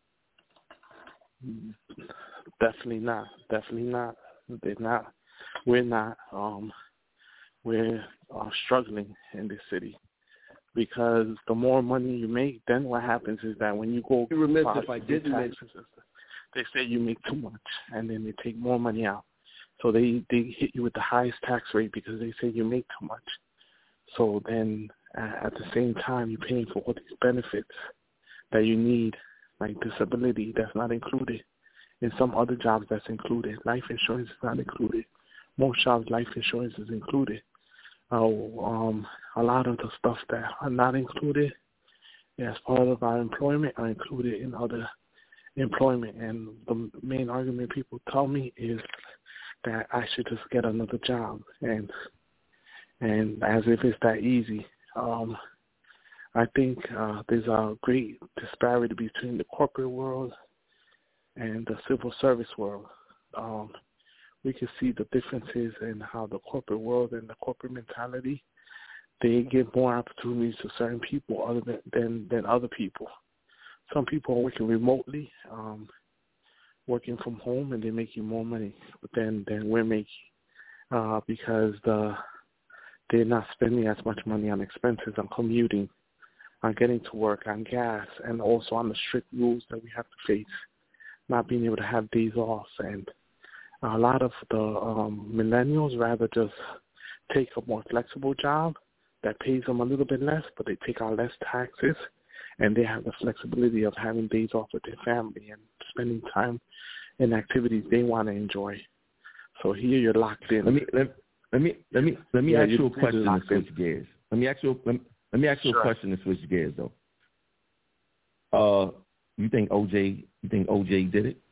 Definitely not. Definitely not. They're not. We're not. Um, we're uh, struggling in this city because the more money you make, then what happens is that when you go Be remiss file if I your didn't taxes, they say you make too much, and then they take more money out. So they they hit you with the highest tax rate because they say you make too much. So then uh, at the same time, you're paying for all these benefits that you need, like disability that's not included. In some other jobs that's included. Life insurance is not included. Most jobs, life insurance is included. Uh, um, a lot of the stuff that are not included as part of our employment are included in other employment. And the main argument people tell me is that I should just get another job, and and as if it's that easy. Um, I think uh, there's a great disparity between the corporate world and the civil service world. Um, we can see the differences in how the corporate world and the corporate mentality, they give more opportunities to certain people other than, than, than other people. Some people are working remotely, um, working from home, and they're making more money than, than we're making uh, because the, they're not spending as much money on expenses, on commuting, on getting to work, on gas, and also on the strict rules that we have to face. Not being able to have days off, and a lot of the um, millennials rather just take a more flexible job that pays them a little bit less, but they take out less taxes, and they have the flexibility of having days off with their family and spending time in activities they want to enjoy. So here you're locked in. Let me let, let me let me let me yeah, ask you a really question and switch in. gears. Let me ask you let, let me ask you Sure. a question and switch gears though. Uh, you think O J you think O J did it?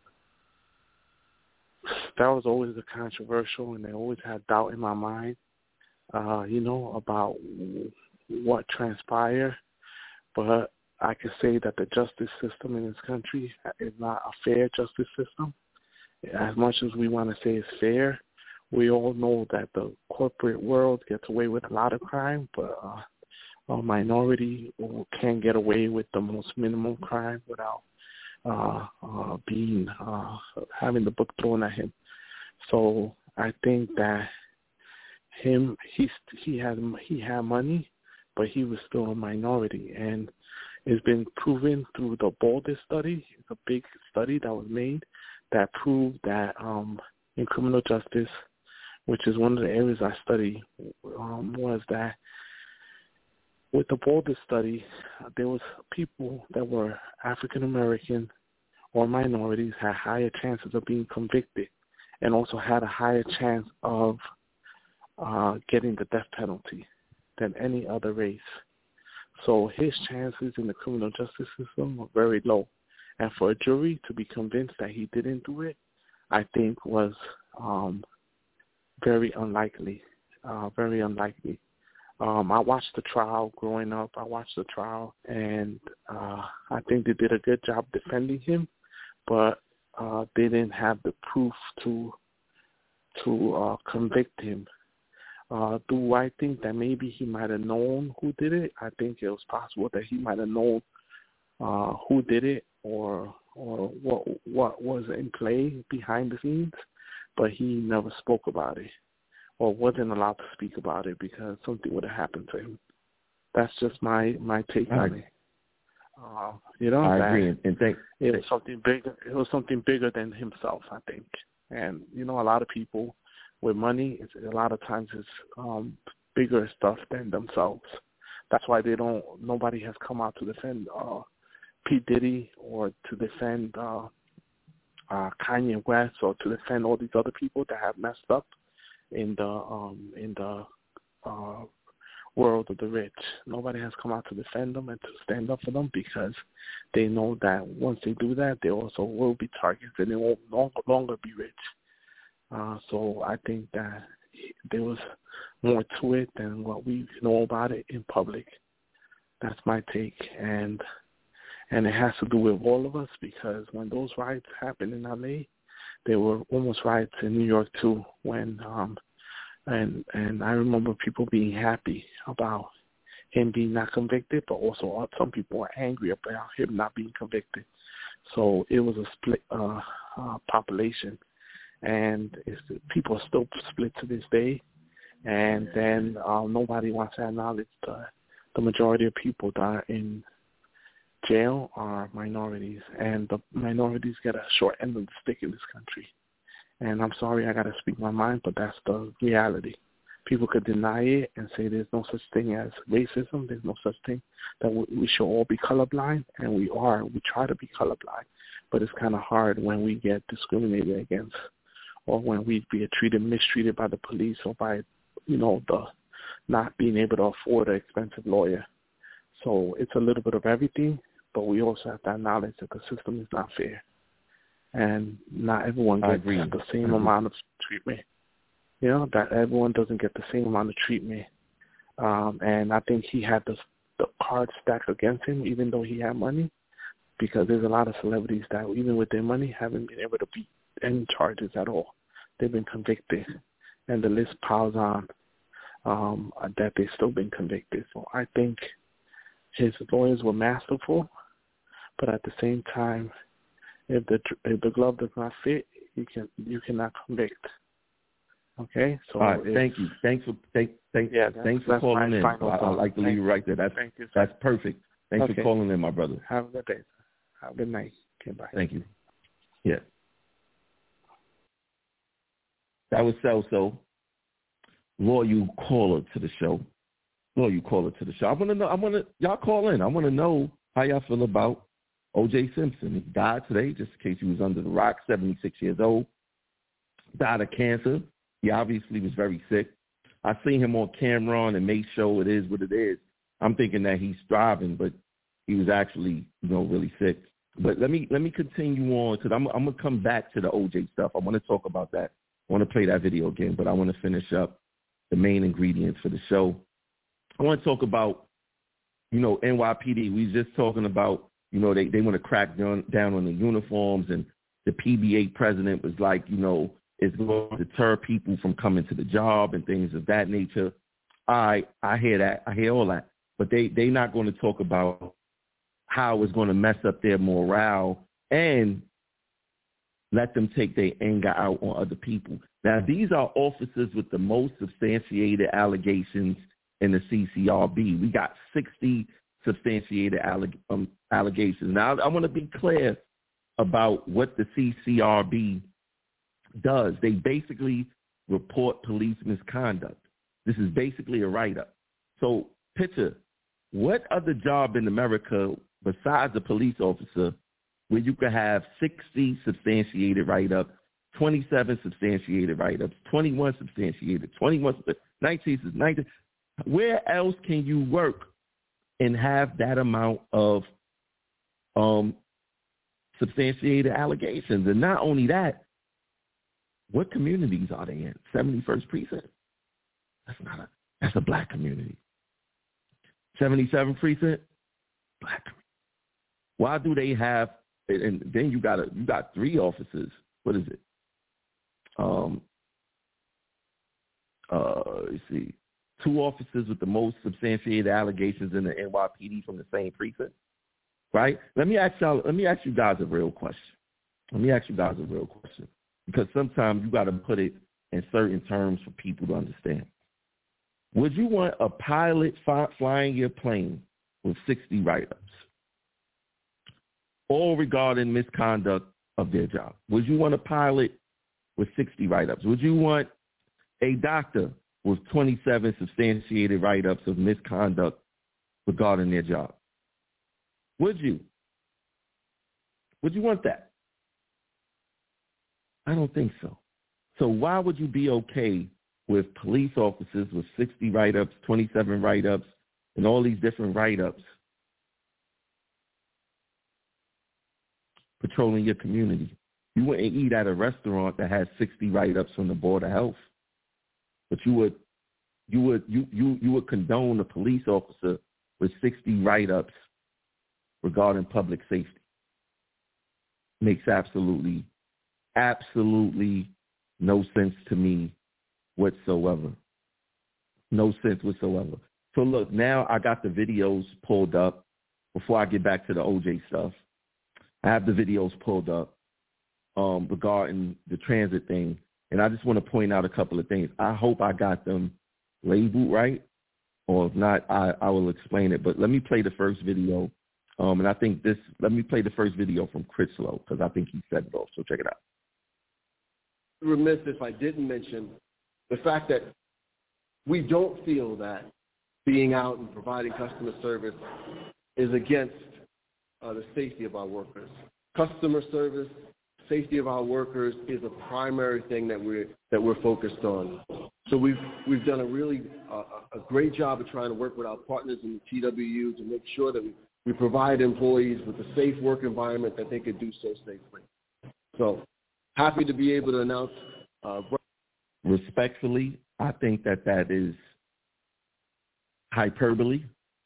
That was always a controversial, and they always had doubt in my mind, uh, you know, about what transpired. But I can say that the justice system in this country is not a fair justice system. As much as we want to say it's fair, we all know that the corporate world gets away with a lot of crime, but uh, a minority can get away with the most minimum crime without uh, uh, being uh, having the book thrown at him. So I think that him, he he had he had money, but he was still a minority, and it's been proven through the Boulder study. It's a big study that was made that proved that um, in criminal justice, which is one of the areas I study, um, was that with the Boulder study, there was people that were African American or minorities had higher chances of being convicted, and also had a higher chance of uh, getting the death penalty than any other race. So his chances in the criminal justice system were very low. And for a jury to be convinced that he didn't do it, I think was um, very unlikely, uh, very unlikely. Um, I watched the trial growing up. I watched the trial, and uh, I think they did a good job defending him, but uh, they didn't have the proof to to uh, convict him. Uh, do I think that maybe he might have known who did it? I think it was possible that he might have known uh, who did it or or what what was in play behind the scenes, but he never spoke about it or wasn't allowed to speak about it because something would have happened to him. That's just my, my take on it. Uh, you know, I that agree, and think it was something bigger. It was something bigger than himself, I think. And you know, a lot of people with money, it's, a lot of times it's um, bigger stuff than themselves. That's why they don't. Nobody has come out to defend uh, P. Diddy or to defend uh, uh, Kanye West or to defend all these other people that have messed up in the um, in the uh, world of the rich. Nobody has come out to defend them and to stand up for them because they know that once they do that, they also will be targets and they won't no longer be rich. Uh, so I think that there was more to it than what we know about it in public. That's my take, and and it has to do with all of us because when those riots happened in L A, there were almost riots in New York too. When um, and and I remember people being happy about him being not convicted, but also some people were angry about him not being convicted. So it was a split uh, uh, population, and it's, people are still split to this day. And then uh, nobody wants to acknowledge the, the majority of people that are in jail are minorities, and the minorities get a short end of the stick in this country. And I'm sorry I got to speak my mind, but that's the reality. People could deny it and say there's no such thing as racism. There's no such thing that we should all be colorblind, and we are. We try to be colorblind, but it's kind of hard when we get discriminated against or when we be treated, mistreated by the police or by, you know, the not being able to afford an expensive lawyer. So it's a little bit of everything, but we also have to acknowledge that the system is not fair. And not everyone gets the same amount of treatment. You know, that everyone doesn't get the same amount of treatment. Um, and I think he had the, the cards stacked against him, even though he had money, because there's a lot of celebrities that, even with their money, haven't been able to beat any charges at all. They've been convicted, and the list piles on um, that they've still been convicted. So I think his lawyers were masterful, but at the same time, if the if the glove does not fit, you can you cannot convict. Okay, so all right, thank you. Thanks for thank thank yeah, thanks for calling in. I, I like to leave you right there. That's thank you, that's perfect. Thanks okay. for calling in, my brother. Have a good day. Have a good night. Okay, bye. Thank you. Yeah. That was Celso, loyal caller to the show. Loyal caller to the show. I want to know. I want to y'all call in. I want to know how y'all feel about O J Simpson. He died today, just in case he was under the rock. seventy-six years old. Died of cancer. He obviously was very sick. I seen him on camera on and made sure it is what it is. I'm thinking that he's thriving, but he was actually, you know, really sick. But let me let me continue on because I'm I'm gonna come back to the O J stuff. I want to talk about that. I want to play that video again, but I want to finish up the main ingredients for the show. I want to talk about, you know, N Y P D. We was just talking about, you know, they, they want to crack down, down on the uniforms, and the P B A president was like, you know, it's going to deter people from coming to the job and things of that nature. I I hear that. I hear all that. But they, they're not going to talk about how it's going to mess up their morale and let them take their anger out on other people. Now, these are officers with the most substantiated allegations in the C C R B. We got sixty substantiated alleg- um, allegations. Now, I want to be clear about what the C C R B does. They basically report police misconduct. This is basically a write-up. So picture, what other job in America besides a police officer where you could have sixty substantiated write-ups, twenty-seven substantiated write-ups, twenty-one substantiated, twenty-one, nineteen, nineteen. Where else can you work and have that amount of um, substantiated allegations? And not only that, what communities are they in? seventy-first Precinct? That's not a, that's a black community. seventy-seventh Precinct? Black community. Why do they have, and then you got a, you got three officers. What is it? Um, uh, let's see. Two officers with the most substantiated allegations in the N Y P D from the same precinct, right? Let me ask y'all. Let me ask you guys a real question. Let me ask you guys a real question, because sometimes you got to put it in certain terms for people to understand. Would you want a pilot fly, flying your plane with sixty write-ups, all regarding misconduct of their job? Would you want a pilot with sixty write-ups? Would you want a doctor with twenty-seven substantiated write-ups of misconduct regarding their job? Would you? Would you want that? I don't think so. So why would you be okay with police officers with sixty write-ups, twenty-seven write-ups, and all these different write-ups patrolling your community? You wouldn't eat at a restaurant that has sixty write-ups from the Board of Health. But you would, you would, you you you would condone a police officer with sixty write-ups regarding public safety. Makes absolutely, absolutely no sense to me whatsoever. No sense whatsoever. So look, now I got the videos pulled up. Before I get back to the O J stuff, I have the videos pulled up um, regarding the transit thing. And I just want to point out a couple of things. I hope I got them labeled right, or if not, I, I will explain it. But let me play the first video. Um, and I think this, let me play the first video from Critchlow, because I think he set it off. So check it out. Remiss if I didn't mention the fact that we don't feel that being out and providing customer service is against uh, the safety of our workers. Customer service, safety of our workers is a primary thing that we're that we're focused on. So we've we've done a really uh, a great job of trying to work with our partners in the T W U to make sure that we, we provide employees with a safe work environment that they could do so safely. So happy to be able to announce. Uh, Respectfully, I think that that is hyperbole.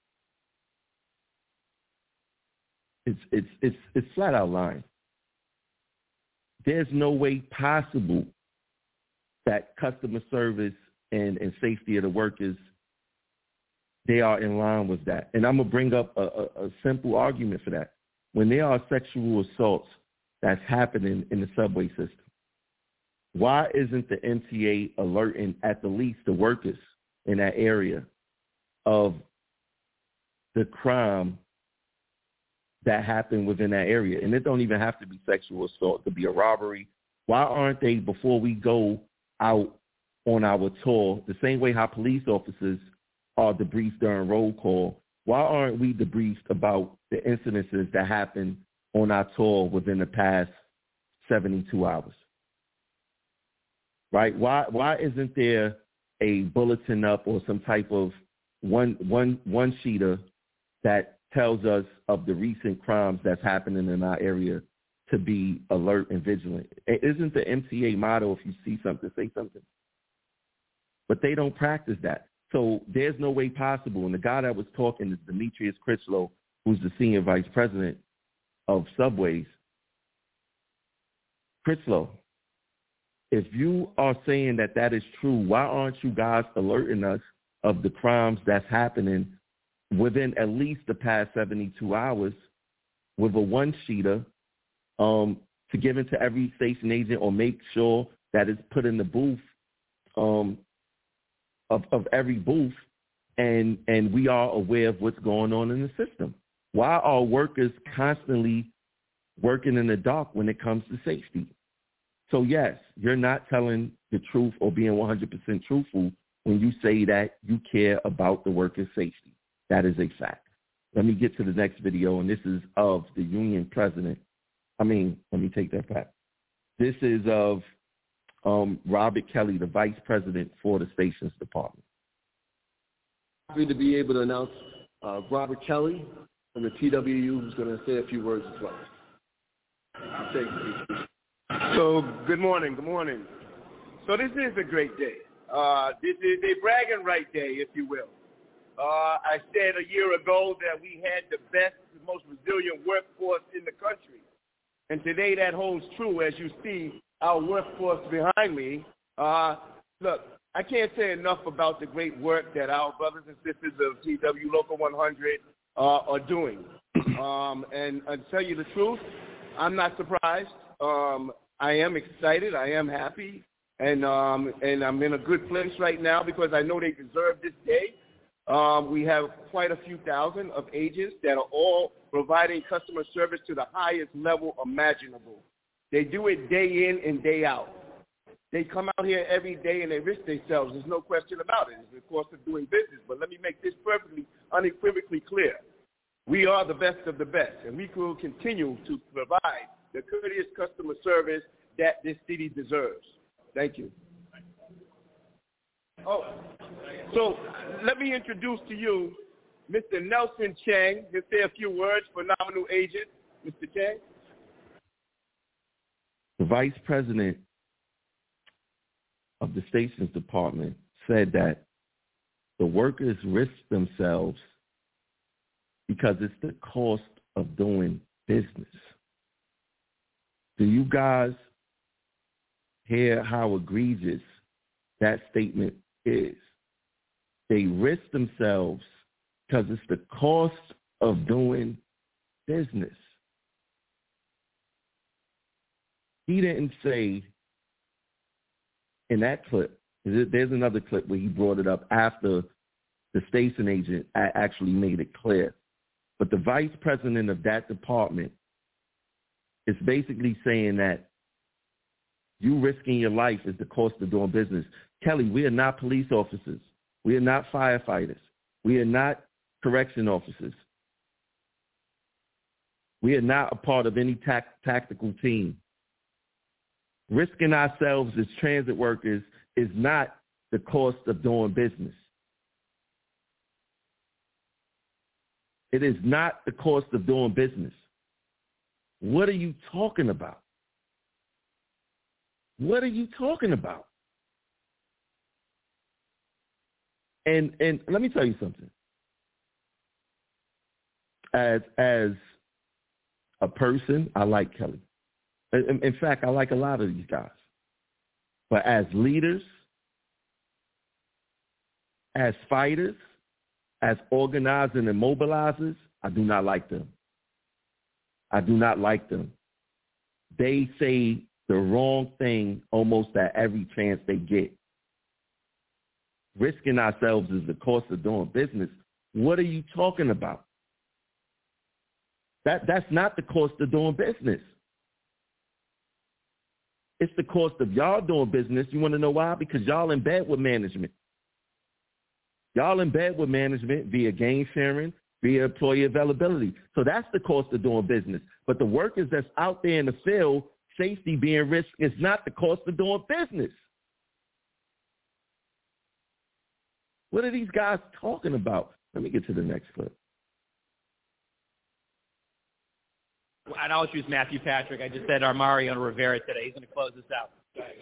It's it's it's it's flat out lying. There's no way possible that customer service and, and safety of the workers, they are in line with that. And I'm going to bring up a, a, a simple argument for that. When there are sexual assaults that's happening in the subway system, why isn't the M T A alerting at the least the workers in that area of the crime that happened within that area? And it don't even have to be sexual assault. It could be a robbery. Why aren't they, before we go out on our tour, the same way how police officers are debriefed during roll call, why aren't we debriefed about the incidences that happened on our tour within the past seventy-two hours? Right? Why why isn't there a bulletin up or some type of one one one sheeter that tells us of the recent crimes that's happening in our area to be alert and vigilant? Isn't the M T A motto, if you see something, say something? But they don't practice that. So there's no way possible. And the guy that was talking is Demetrius Critchlow, who's the senior vice president of Subways. Critchlow, if you are saying that that is true, why aren't you guys alerting us of the crimes that's happening within at least the past seventy-two hours with a one-sheeter um, to give it to every station agent, or make sure that it's put in the booth um, of, of every booth, and, and we are aware of what's going on in the system? Why are workers constantly working in the dark when it comes to safety. So, yes, you're not telling the truth or being one hundred percent truthful when you say that you care about the workers' safety. That is a fact. Let me get to the next video, and this is of the union president. I mean, let me take that back. This is of um, Robert Kelly, the vice president for the stations department. Happy to be able to announce uh, Robert Kelly from the T W U, who's going to say a few words as well. Thank you. So, good morning, good morning. So this is a great day. Uh, this is a bragging right day, if you will. Uh, I said a year ago that we had the best, the most resilient workforce in the country. And today that holds true. As you see our workforce behind me, uh, look, I can't say enough about the great work that our brothers and sisters of T W Local one hundred uh, are doing. Um, and I'll tell you the truth, I'm not surprised. Um, I am excited. I am happy. And um, and I'm in a good place right now because I know they deserve this day. Um, we have quite a few thousand of agents that are all providing customer service to the highest level imaginable. They do it day in and day out. They come out here every day and they risk themselves. There's no question about it. It's the cost of doing business. But let me make this perfectly, unequivocally clear. We are the best of the best, and we will continue to provide the courteous customer service that this city deserves. Thank you. Oh, so let me introduce to you Mister Nelson Chang. He'll say a few words, phenomenal agent. Mister Chang. The vice president of the stations department said that the workers risk themselves because it's the cost of doing business. Do you guys hear how egregious that statement is? They risk themselves because it's the cost of doing business. He didn't say in that clip, there's another clip where he brought it up after the station agent actually made it clear. But the vice president of that department is basically saying that you risking your life is the cost of doing business. Kelly, we are not police officers. We are not firefighters. We are not correction officers. We are not a part of any tac- tactical team. Risking ourselves as transit workers is not the cost of doing business. It is not the cost of doing business. What are you talking about? What are you talking about? And and let me tell you something. As as a person, I like Kelly. In, in fact, I like a lot of these guys. But as leaders, as fighters, as organizers and mobilizers, I do not like them. I do not like them. They say the wrong thing almost at every chance they get. Risking ourselves is the cost of doing business. What are you talking about? That that's not the cost of doing business. It's the cost of y'all doing business. You want to know why? Because y'all in bed with management. Y'all in bed with management via gain sharing, via employee availability. So that's the cost of doing business. But the workers that's out there in the field, safety being risked, is not the cost of doing business. What are these guys talking about? Let me get to the next clip. And I'll choose Matthew Patrick. I just said Armario Rivera today. He's going to close this out.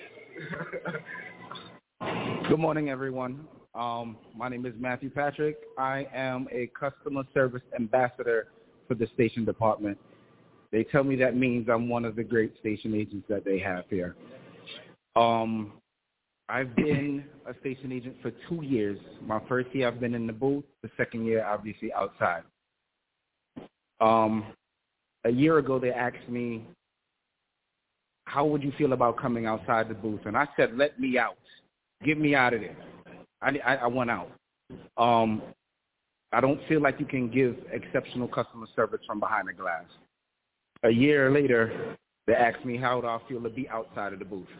Good morning, everyone. Um, my name is Matthew Patrick. I am a customer service ambassador for the station department. They tell me that means I'm one of the great station agents that they have here. Um, I've been a station agent for two years. My first year I've been in the booth. The second year, obviously, outside. Um, a year ago, they asked me, how would you feel about coming outside the booth? And I said, let me out. Get me out of there. I, I, I went out. Um, I don't feel like you can give exceptional customer service from behind the glass. a year later, they asked me how do I feel to be outside of the booth.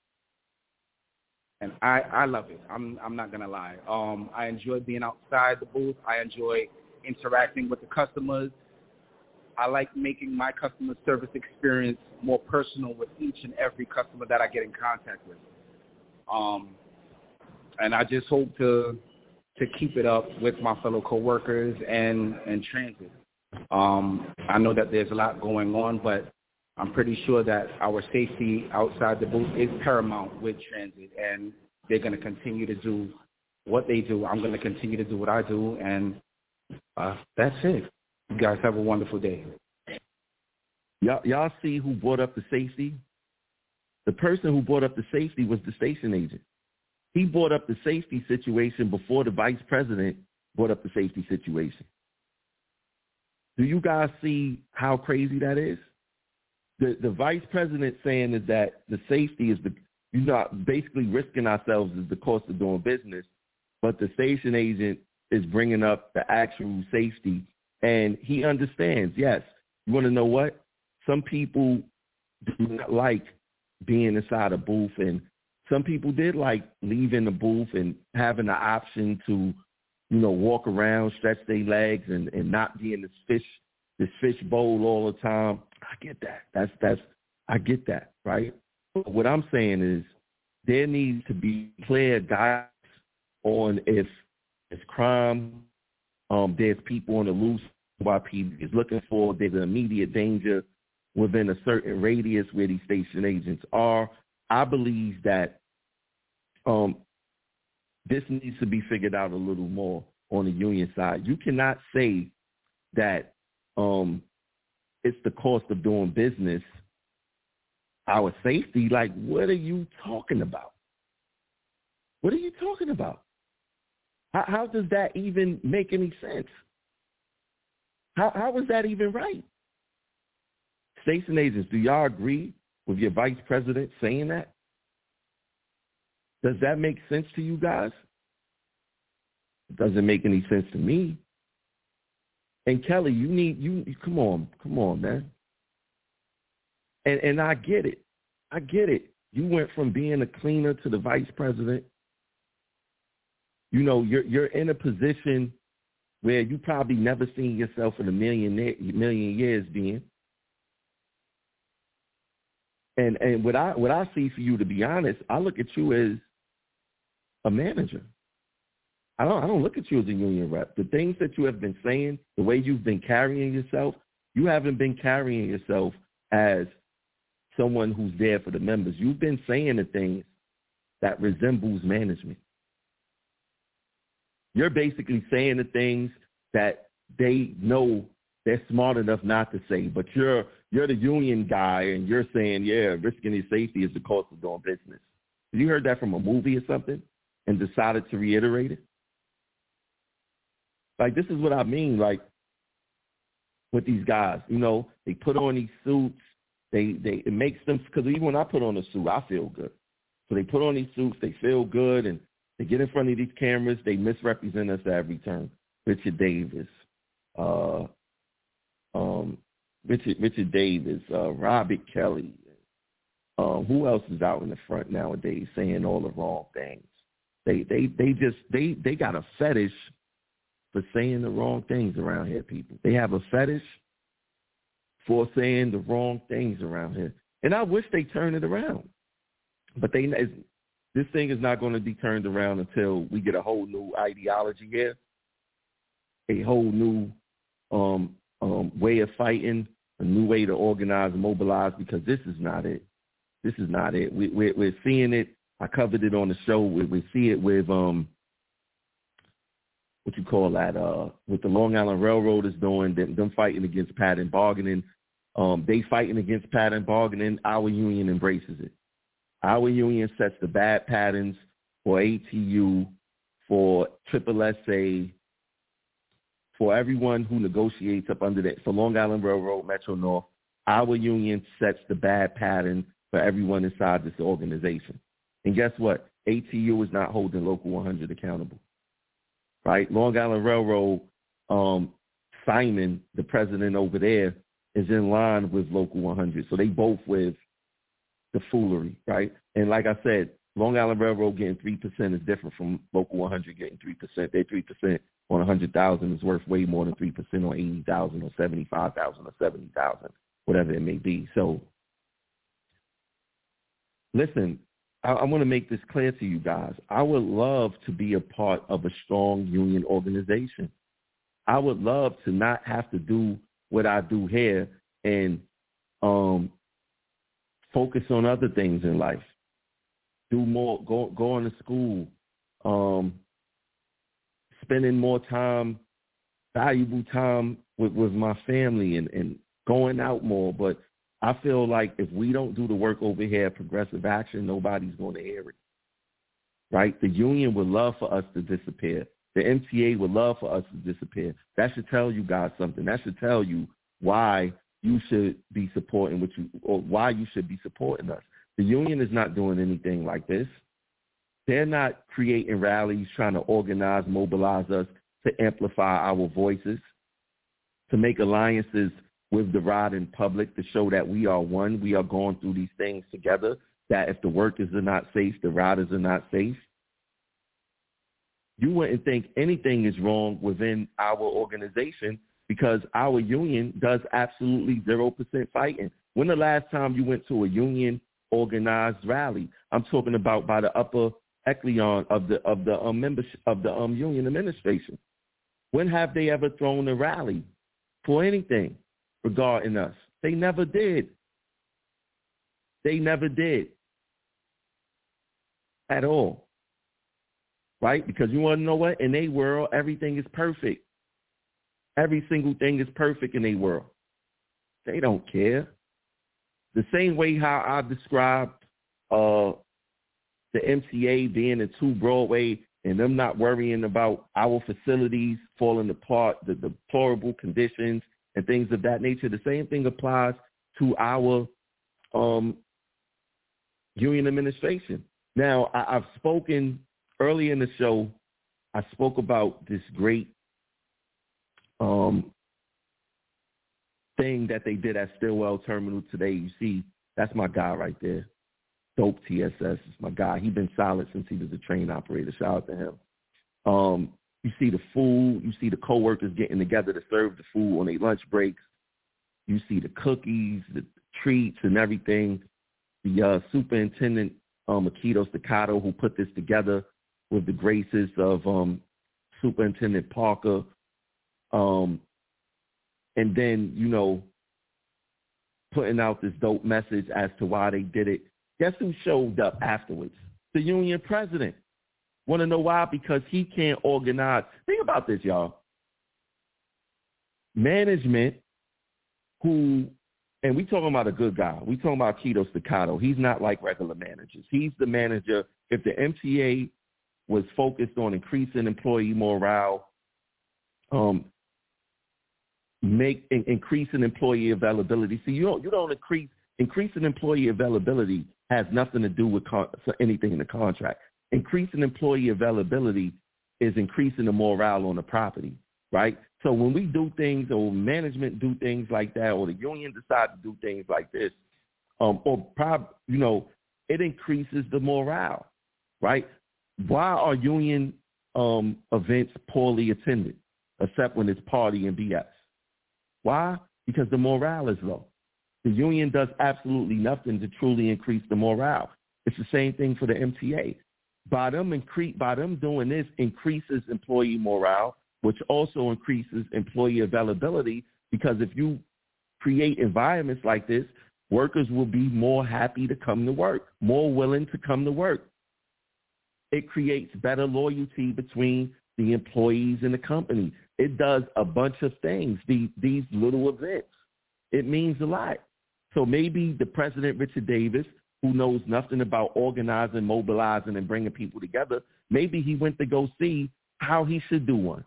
And I, I love it. I'm I'm not gonna lie. Um, I enjoy being outside the booth. I enjoy interacting with the customers. I like making my customer service experience more personal with each and every customer that I get in contact with. Um, and I just hope to to keep it up with my fellow coworkers and and transit. Um, I know that there's a lot going on, but I'm pretty sure that our safety outside the booth is paramount with transit, and they're going to continue to do what they do. I'm going to continue to do what I do, and uh, that's it. You guys have a wonderful day. Y'all, y'all see who brought up the safety? The person who brought up the safety was the station agent. He brought up the safety situation before the vice president brought up the safety situation. Do you guys see how crazy that is? The the vice president saying is that the safety is the, you know, basically risking ourselves is the cost of doing business, but the station agent is bringing up the actual safety, and he understands, yes, you want to know what? Some people do not like being inside a booth, and some people did like leaving the booth and having the option to, you know, walk around, stretch their legs, and, and not be in this fish, this fish bowl all the time. I get that. That's that's I get that, right? But what I'm saying is there needs to be clear guidance on if it's crime, um, there's people on the loose, Y P D is looking for, there's an immediate danger within a certain radius where these station agents are. I believe that um, this needs to be figured out a little more on the union side. You cannot say that um, it's the cost of doing business, our safety. Like, what are you talking about? What are you talking about? How, how does that even make any sense? How, how is that even right? Station agents, do y'all agree with your vice president saying that? Does that make sense to you guys? It doesn't make any sense to me. And Kelly, you need, you come on, come on, man. And and I get it. I get it. You went from being a cleaner to the vice president. You know, you're you're in a position where you probably never seen yourself in a million million years being. And and what I what I see for you, to be honest, I look at you as a manager. I don't I don't look at you as a union rep. The things that you have been saying, the way you've been carrying yourself, you haven't been carrying yourself as someone who's there for the members. You've been saying the things that resembles management. You're basically saying the things that they know they're smart enough not to say, but you're you're the union guy and you're saying, yeah, risking your safety is the cost of doing business. Have you heard that from a movie or something and decided to reiterate it? Like, this is what I mean, like, with these guys. You know, they put on these suits. They, they it makes them, because even when I put on a suit, I feel good. So they put on these suits, they feel good, and they get in front of these cameras, they misrepresent us at every turn. Richard Davis, uh, um, Richard Richard Davis, uh, Robert Kelly. Uh, who else is out in the front nowadays saying all the wrong things? They they they just they they got a fetish for saying the wrong things around here, people. They have a fetish for saying the wrong things around here, and I wish they turn it around. But they this thing is not going to be turned around until we get a whole new ideology here, a whole new um, um, way of fighting, a new way to organize and mobilize, because this is not it. This is not it. We, we're, we're seeing it. I covered it on the show. We, we see it with, um, what you call that, uh, what the Long Island Railroad is doing, them, them fighting against pattern bargaining. Um, they fighting against pattern bargaining. Our union embraces it. Our union sets the bad patterns for A T U, for triple S A, for everyone who negotiates up under that, for Long Island Railroad, Metro North. Our union sets the bad pattern for everyone inside this organization. And guess what? A T U is not holding Local one hundred accountable, right? Long Island Railroad, um, Simon, the president over there, is in line with Local one hundred. So they both with the foolery, right? And like I said, Long Island Railroad getting three percent is different from Local one hundred getting three percent. Their three percent on one hundred thousand is worth way more than three percent on eighty thousand or seventy-five thousand or seventy thousand, whatever it may be. So listen, I, I want to make this clear to you guys. I would love to be a part of a strong union organization. I would love to not have to do what I do here and um, focus on other things in life. Do more, go, going to school, um, spending more time, valuable time with, with my family and, and going out more. But I feel like if we don't do the work over here at Progressive Action, nobody's going to hear it, right? The union would love for us to disappear. The M T A would love for us to disappear. That should tell you guys something. That should tell you why you should be supporting what you, or why you should be supporting us. The union is not doing anything like this. They're not creating rallies, trying to organize, mobilize us to amplify our voices, to make alliances with the riding public to show that we are one. We are going through these things together, that if the workers are not safe, the riders are not safe. You wouldn't think anything is wrong within our organization because our union does absolutely zero percent fighting. When the last time you went to a union organized rally? I'm talking about by the upper echelon of the of the um, membership of the um, union administration. When have they ever thrown a rally for anything regarding us? They never did. They never did at all. Right? Because you want to know what? In their world, everything is perfect. Every single thing is perfect in their world. They don't care. The same way how I described uh, the M T A being in two Broadway and them not worrying about our facilities falling apart, the deplorable conditions and things of that nature, the same thing applies to our um, union administration. Now, I, I've spoken early in the show, I spoke about this great um, thing that they did at Stillwell Terminal today. You see, that's my guy right there. Dope T S S is my guy. He's been solid since he was a train operator. Shout out to him. Um, you see the food. You see the coworkers getting together to serve the food on their lunch breaks. You see the cookies, the treats, and everything. The uh, superintendent, um, Akito Staccato, who put this together with the graces of um, Superintendent Parker. Um, and then, you know, putting out this dope message as to why they did it. Guess who showed up afterwards? The union president. Want to know why? Because he can't organize. Think about this, y'all. Management who, and we talking about a good guy. We talking about Keto Staccato. He's not like regular managers. He's the manager. If the M T A was focused on increasing employee morale, um, make in, increasing employee availability. See, you don't you don't increase increasing employee availability has nothing to do with con- anything in the contract. Increasing employee availability is increasing the morale on the property, right? So when we do things, or management do things like that, or the union decide to do things like this, um, or prob- you know, it increases the morale, right? Why are union um, events poorly attended, except when it's party and B S? Why? Because the morale is low. The union does absolutely nothing to truly increase the morale. It's the same thing for the M T A. By them incre- by them doing this, increases employee morale, which also increases employee availability, because if you create environments like this, workers will be more happy to come to work, more willing to come to work. It creates better loyalty between the employees and the company. It does a bunch of things, the, these little events. It means a lot. So maybe the president, Richard Davis, who knows nothing about organizing, mobilizing, and bringing people together, maybe he went to go see how he should do one.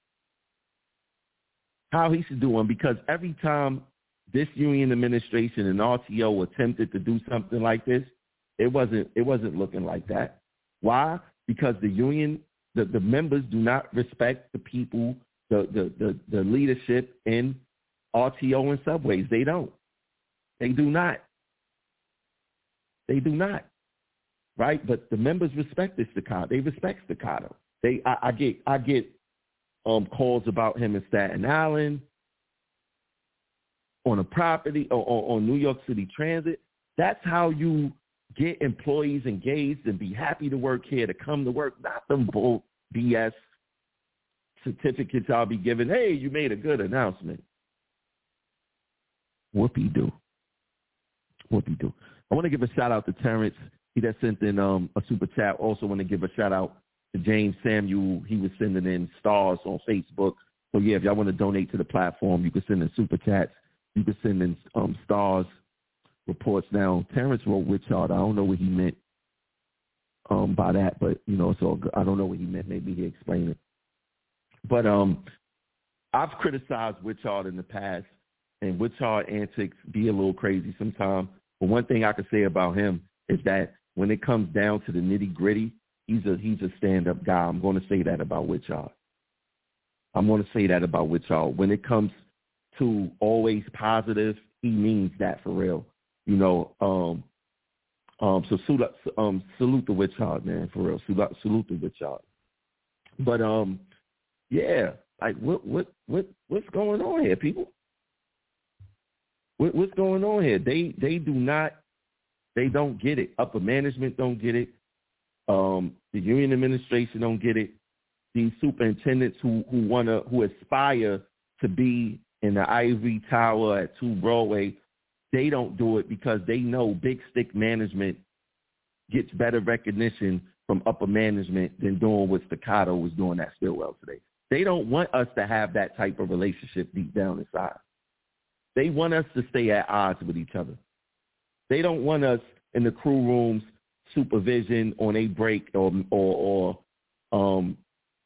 How he should do one, because every time this union administration and R T O attempted to do something like this, it wasn't it wasn't looking like that. Why? Because the union, the, the members do not respect the people, the the the, the leadership in R T O and subways. They don't. They do not. They do not. Right? But the members respect the staccato. They respect staccato. They, I, I get, I get um, calls about him in Staten Island, on a property, or, or on New York City Transit. That's how you get employees engaged and be happy to work here, to come to work, not them bull B S certificates I'll be giving. Hey, you made a good announcement. Whoopie-doo. Whoopie-doo. I want to give a shout-out to Terrence. He that sent in um, a super chat. Also want to give a shout-out to James Samuel. He was sending in stars on Facebook. So, yeah, if y'all want to donate to the platform, you can send in super chats. You can send in um, stars reports. Now, Terrence wrote Witchard. I don't know what he meant um, by that, but, you know, so I don't know what he meant. Maybe he explained it. But um, I've criticized Witchard in the past, and Witchard antics be a little crazy sometimes. But one thing I can say about him is that when it comes down to the nitty-gritty, he's a he's a stand-up guy. I'm going to say that about Witchard. I'm going to say that about Witchard. When it comes to always positive, he means that for real. You know, um, um, so salute, um, salute the Witchard, man, for real. Salute, salute the Witchard. But um, yeah, like what what what what's going on here, people? What, what's going on here? They they do not, they don't get it. Upper management don't get it. Um, the union administration don't get it. These superintendents who who wanna who aspire to be in the ivory tower at two Broadway, they don't do it because they know big stick management gets better recognition from upper management than doing what Staccato was doing at Stillwell today. They don't want us to have that type of relationship deep down inside. They want us to stay at odds with each other. They don't want us in the crew rooms, supervision on a break or or, or um,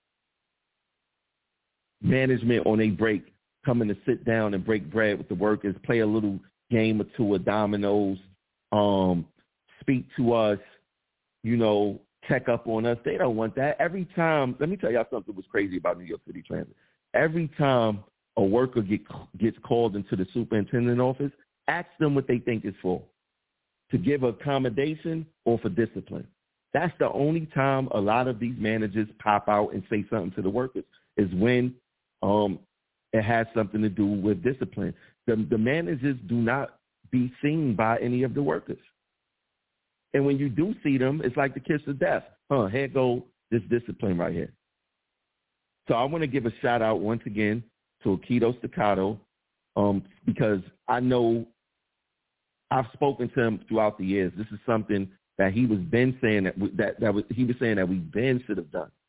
management on a break, coming to sit down and break bread with the workers, play a little game or two of dominoes, um, speak to us, you know, check up on us. They don't want that. Every time, let me tell y'all something that was crazy about New York City Transit. Every time a worker get, gets called into the superintendent office, ask them what they think it's for, to give accommodation or for discipline. That's the only time a lot of these managers pop out and say something to the workers, is when um, it has something to do with discipline. The, the managers do not be seen by any of the workers. And when you do see them, it's like the kiss of death. Huh, here go this discipline right here. So I want to give a shout out once again to Akito Staccato, um, because I know I've spoken to him throughout the years. This is something that he was been saying that that, that was, he was saying that we been should have done.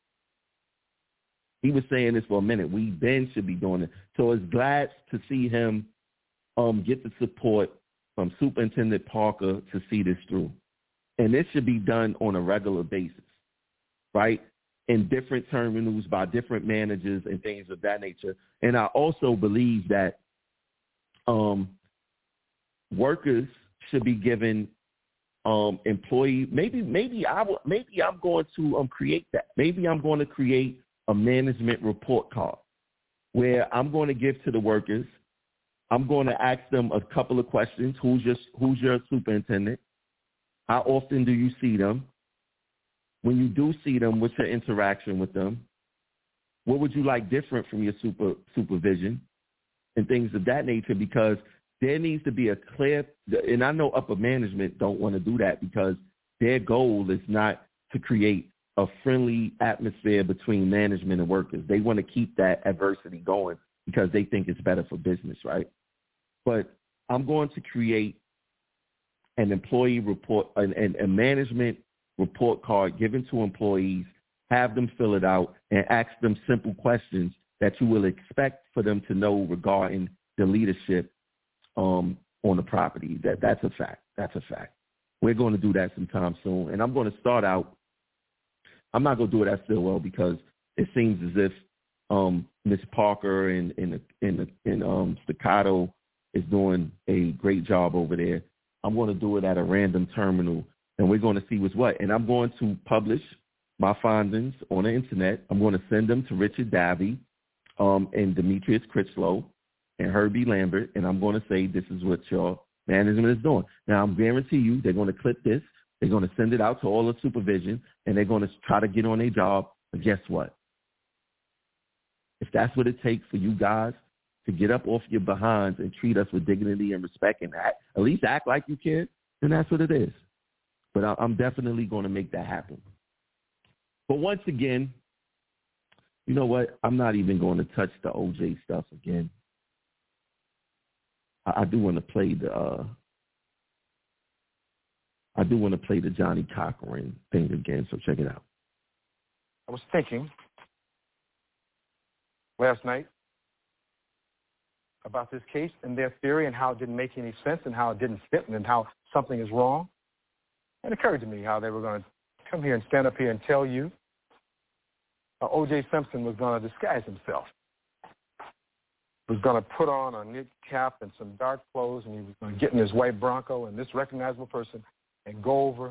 He was saying this for a minute. We been should be doing it. So it's glad to see him um, get the support from Superintendent Parker to see this through. And this should be done on a regular basis, right? In different terminals by different managers and things of that nature. And I also believe that um, workers should be given um, employee. Maybe, maybe I will, maybe I'm going to um, create that. Maybe I'm going to create a management report card where I'm going to give to the workers. I'm going to ask them a couple of questions. Who's your Who's your superintendent? How often do you see them? When you do see them, what's your interaction with them? What would you like different from your super supervision and things of that nature? Because there needs to be a clear, and I know upper management don't want to do that because their goal is not to create a friendly atmosphere between management and workers. They want to keep that adversity going because they think it's better for business, right? But I'm going to create an employee report, an, an, a management report card given to employees, have them fill it out, and ask them simple questions that you will expect for them to know regarding the leadership um, on the property. That That's a fact. That's a fact. We're going to do that sometime soon. And I'm going to start out, I'm not going to do it at Stillwell because it seems as if um, Miz Parker and, and, and, and um, Staccato is doing a great job over there. I'm going to do it at a random terminal, and we're going to see what's what. And I'm going to publish my findings on the internet. I'm going to send them to Richard Davey um, and Demetrius Critchlow, and Herbie Lambert, and I'm going to say this is what your management is doing. Now, I'm guarantee you they're going to clip this. They're going to send it out to all the supervision, and they're going to try to get on their job. But guess what? If that's what it takes for you guys to get up off your behinds and treat us with dignity and respect and act, at least act like you can, then that's what it is. But I, I'm definitely going to make that happen. But once again, you know what? I'm not even going to touch the O J stuff again. I, I do want to play the uh, I do want to play the Johnny Cochran thing again, so check it out. I was thinking last night about this case and their theory and how it didn't make any sense and how it didn't fit and how something is wrong. It occurred to me how they were going to come here and stand up here and tell you how O J Simpson was going to disguise himself. He was going to put on a knit cap and some dark clothes, and he was going to get in his white Bronco and this recognizable person and go over,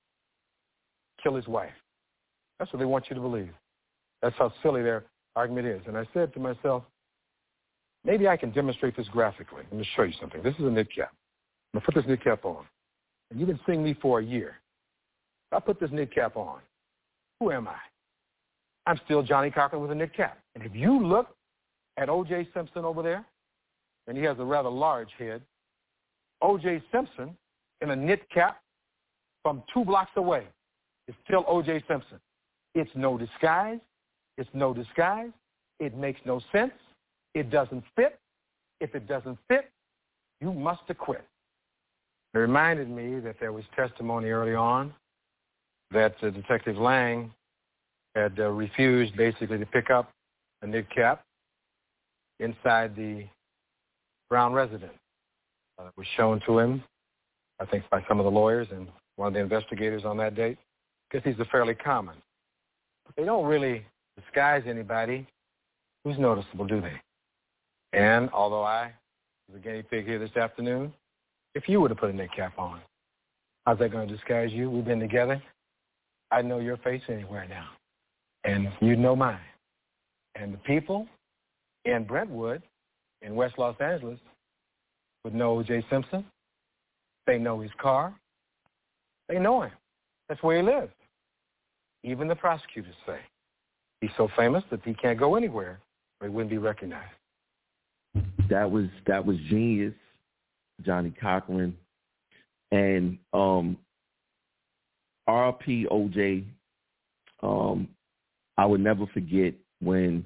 kill his wife. That's what they want you to believe. That's how silly their argument is. And I said to myself, maybe I can demonstrate this graphically. Let me show you something. This is a knit cap. I'm going to put this knit cap on. And you've been seeing me for a year. If I put this knit cap on, who am I? I'm still Johnny Cochran with a knit cap. And if you look at O J Simpson over there, and he has a rather large head, O J Simpson in a knit cap from two blocks away is still O J Simpson. It's no disguise. It's no disguise. It makes no sense. It doesn't fit. If it doesn't fit, you must acquit. It reminded me that there was testimony early on that uh, Detective Lang had uh, refused basically to pick up a knit cap inside the Brown residence. Uh, it was shown to him, I think, by some of the lawyers and one of the investigators on that date, because these are fairly common. But they don't really disguise anybody who's noticeable, do they? And although I was a guinea pig here this afternoon, if you were to put a knit cap on, how's that going to disguise you? We've been together. I know your face anywhere now, and you know mine. And the people in Brentwood, in West Los Angeles, would know O J Simpson. They know his car. They know him. That's where he lives. Even the prosecutors say he's so famous that he can't go anywhere where he wouldn't be recognized. That was that was genius, Johnny Cochran. And um, R P O J, um, I would never forget when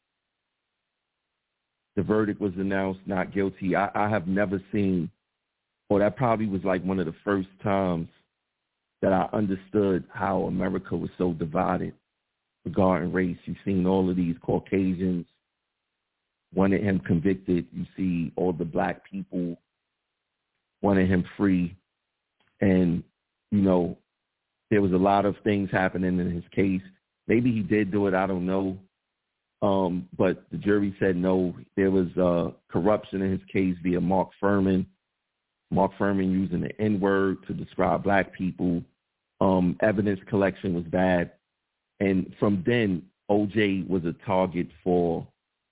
the verdict was announced not guilty. I, I have never seen, or that probably was like one of the first times that I understood how America was so divided regarding race. You've seen all of these Caucasians wanted him convicted. You see all the black people wanted him free. And, you know, there was a lot of things happening in his case. Maybe he did do it. I don't know. Um, but the jury said no. There was uh, corruption in his case via Mark Furman. Mark Furman using the N-word to describe black people. Um, evidence collection was bad. And from then, O J was a target for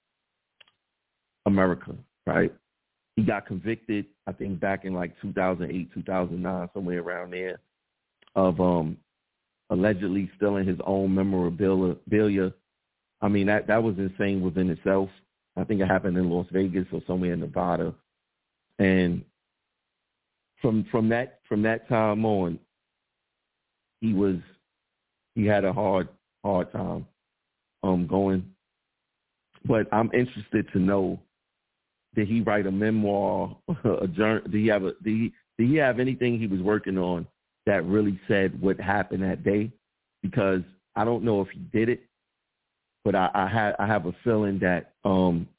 America, right? He got convicted, I think, back in like two thousand eight, two thousand nine, somewhere around there, of um, allegedly stealing his own memorabilia. I mean, that, that was insane within itself. I think it happened in Las Vegas or somewhere in Nevada. And from from that from that time on, he was he had a hard hard time um going. But I'm interested to know, did he write a memoir, a journal? Did he have a did he, did he have anything he was working on that really said what happened that day? Because I don't know if he did it, but I, I had I have a feeling that um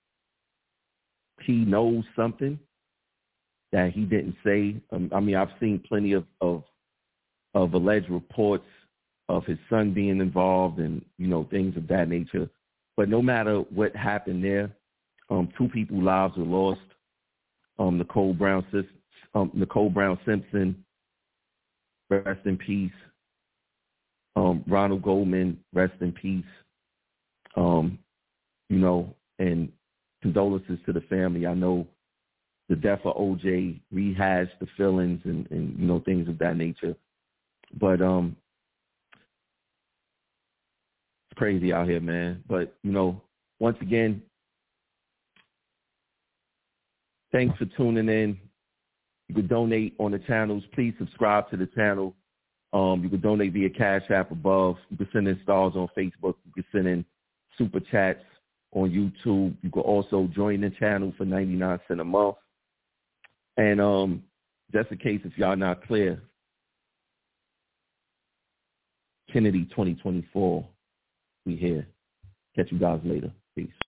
he knows something that he didn't say. Um, I mean, I've seen plenty of, of of alleged reports of his son being involved and, you know, things of that nature. But no matter what happened there, um, two people's lives were lost. Um, Nicole Brown, um, Nicole Brown Simpson, rest in peace. Um, Ronald Goldman, rest in peace. Um, you know, and condolences to the family. I know the death of O J rehashed the feelings and, and you know, things of that nature. But um, it's crazy out here, man. But, you know, once again, thanks for tuning in. You can donate on the channels. Please subscribe to the channel. Um, you can donate via Cash App above. You can send in stars on Facebook. You can send in super chats on YouTube. You can also join the channel for ninety-nine cents a month. And um, just in case if y'all not clear, Kennedy twenty twenty-four, we here. Catch you guys later. Peace.